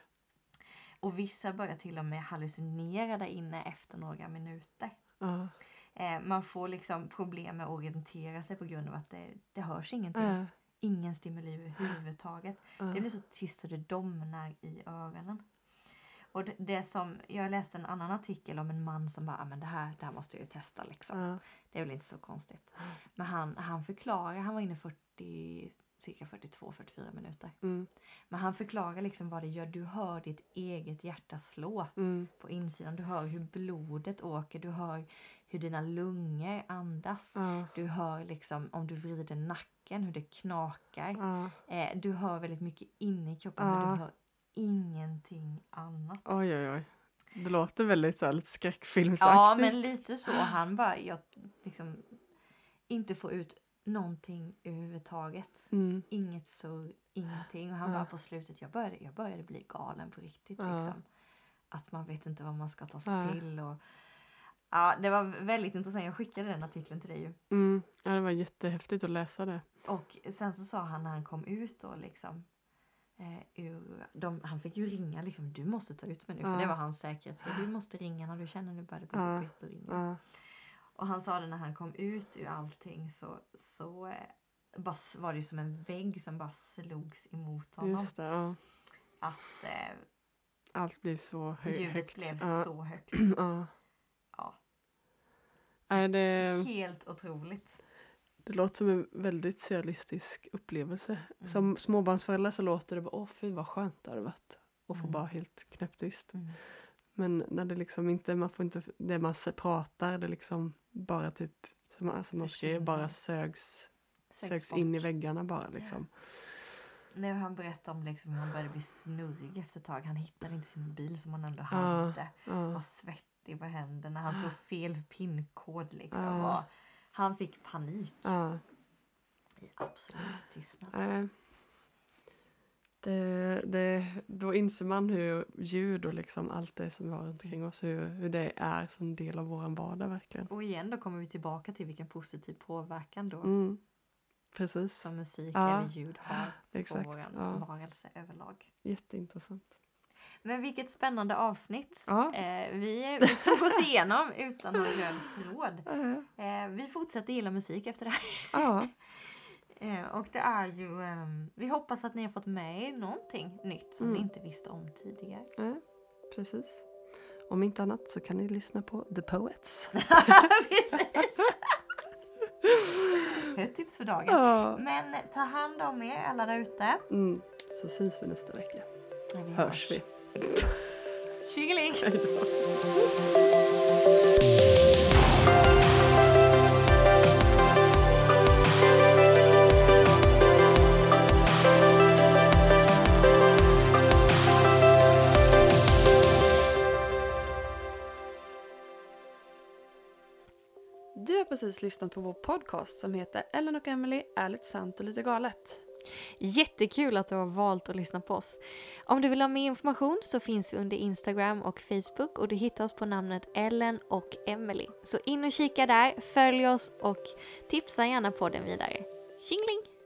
Speaker 2: Och vissa börjar till och med hallucinera där inne efter några minuter. Man får liksom problem med att orientera sig på grund av att det hörs ingenting. Ingen stimuli överhuvudtaget. Det blir så tyst att det domnar i ögonen. Och det som, jag läste en annan artikel om en man som bara, men det här måste jag ju testa liksom. Det är väl inte så konstigt. Men han förklarar, han var inne cirka 42-44 minuter. Men han förklarar liksom vad det gör. Du hör ditt eget hjärta slå på insidan. Du hör hur blodet åker. Du hör hur dina lungor andas. Du hör liksom om du vrider nacken, hur det knakar. Du hör väldigt mycket inne i kroppen, men du hör ingenting annat.
Speaker 1: Oj. Det låter väldigt så här, lite skräckfilmsaktigt.
Speaker 2: Ja, men lite så. Han bara, jag liksom inte får ut någonting överhuvudtaget. Inget surr, ingenting. Och han bara på slutet, jag började bli galen på riktigt liksom. Att man vet inte vad man ska ta sig till. Och det var väldigt intressant. Jag skickade den artikeln till dig ju.
Speaker 1: Ja, det var jättehäftigt att läsa det.
Speaker 2: Och sen så sa han när han kom ut då liksom, han fick ju ringa liksom, du måste ta ut mig nu, för det var hans säkerhet. Du måste ringa när du känner nu börjar det bli jobbigt att ringa. Och han sa det när han kom ut ur allting så bara var det ju som en vägg som bara slogs emot honom.
Speaker 1: Just det,
Speaker 2: Att
Speaker 1: allt blev så högt.
Speaker 2: Ljudet blev så högt. Helt otroligt.
Speaker 1: Det låter som en väldigt surrealistisk upplevelse. Som småbarnsförälder så låter det bara, fy vad skönt det hade varit. Och få bara helt knäpptyst. Men när det liksom inte, man får inte, det man pratar, det liksom bara typ, som man skrev, bara sögs in i väggarna bara liksom.
Speaker 2: När han berättade om liksom hur han började bli snurrig efter ett tag. Han hittade inte sin mobil som han ändå hade. Var svettig på händerna. Han slog fel pinkod liksom. Och han fick panik. I absolut tystnad.
Speaker 1: Då inser man hur ljud och liksom allt det som vi har runt omkring oss, hur det är som en del av vår vardag verkligen.
Speaker 2: Och igen då kommer vi tillbaka till vilken positiv påverkan då
Speaker 1: Precis.
Speaker 2: som musik eller ljud har
Speaker 1: exakt,
Speaker 2: på vår varelse överlag.
Speaker 1: Jätteintressant.
Speaker 2: Men vilket spännande avsnitt.
Speaker 1: Ja.
Speaker 2: Vi tog oss igenom utan någon röd tråd. Vi fortsätter gilla musik efter det här.
Speaker 1: Ja.
Speaker 2: Och det är ju, vi hoppas att ni har fått med er någonting nytt som ni inte visste om tidigare.
Speaker 1: Precis. Om inte annat så kan ni lyssna på The Poets.
Speaker 2: Precis. Ett tips för dagen.
Speaker 1: Ja.
Speaker 2: Men ta hand om er alla där ute.
Speaker 1: Så syns vi nästa vecka.
Speaker 2: Vi
Speaker 1: Hörs vi.
Speaker 2: Tjingeling!
Speaker 1: Du har precis lyssnat på vår podcast som heter Ellen och Emily, ärligt sant och lite galet.
Speaker 2: Jättekul att du har valt att lyssna på oss. Om du vill ha mer information så finns vi under Instagram och Facebook och du hittar oss på namnet Ellen och Emily. Så in och kika där, följ oss och tipsa gärna på den vidare. Tjingling!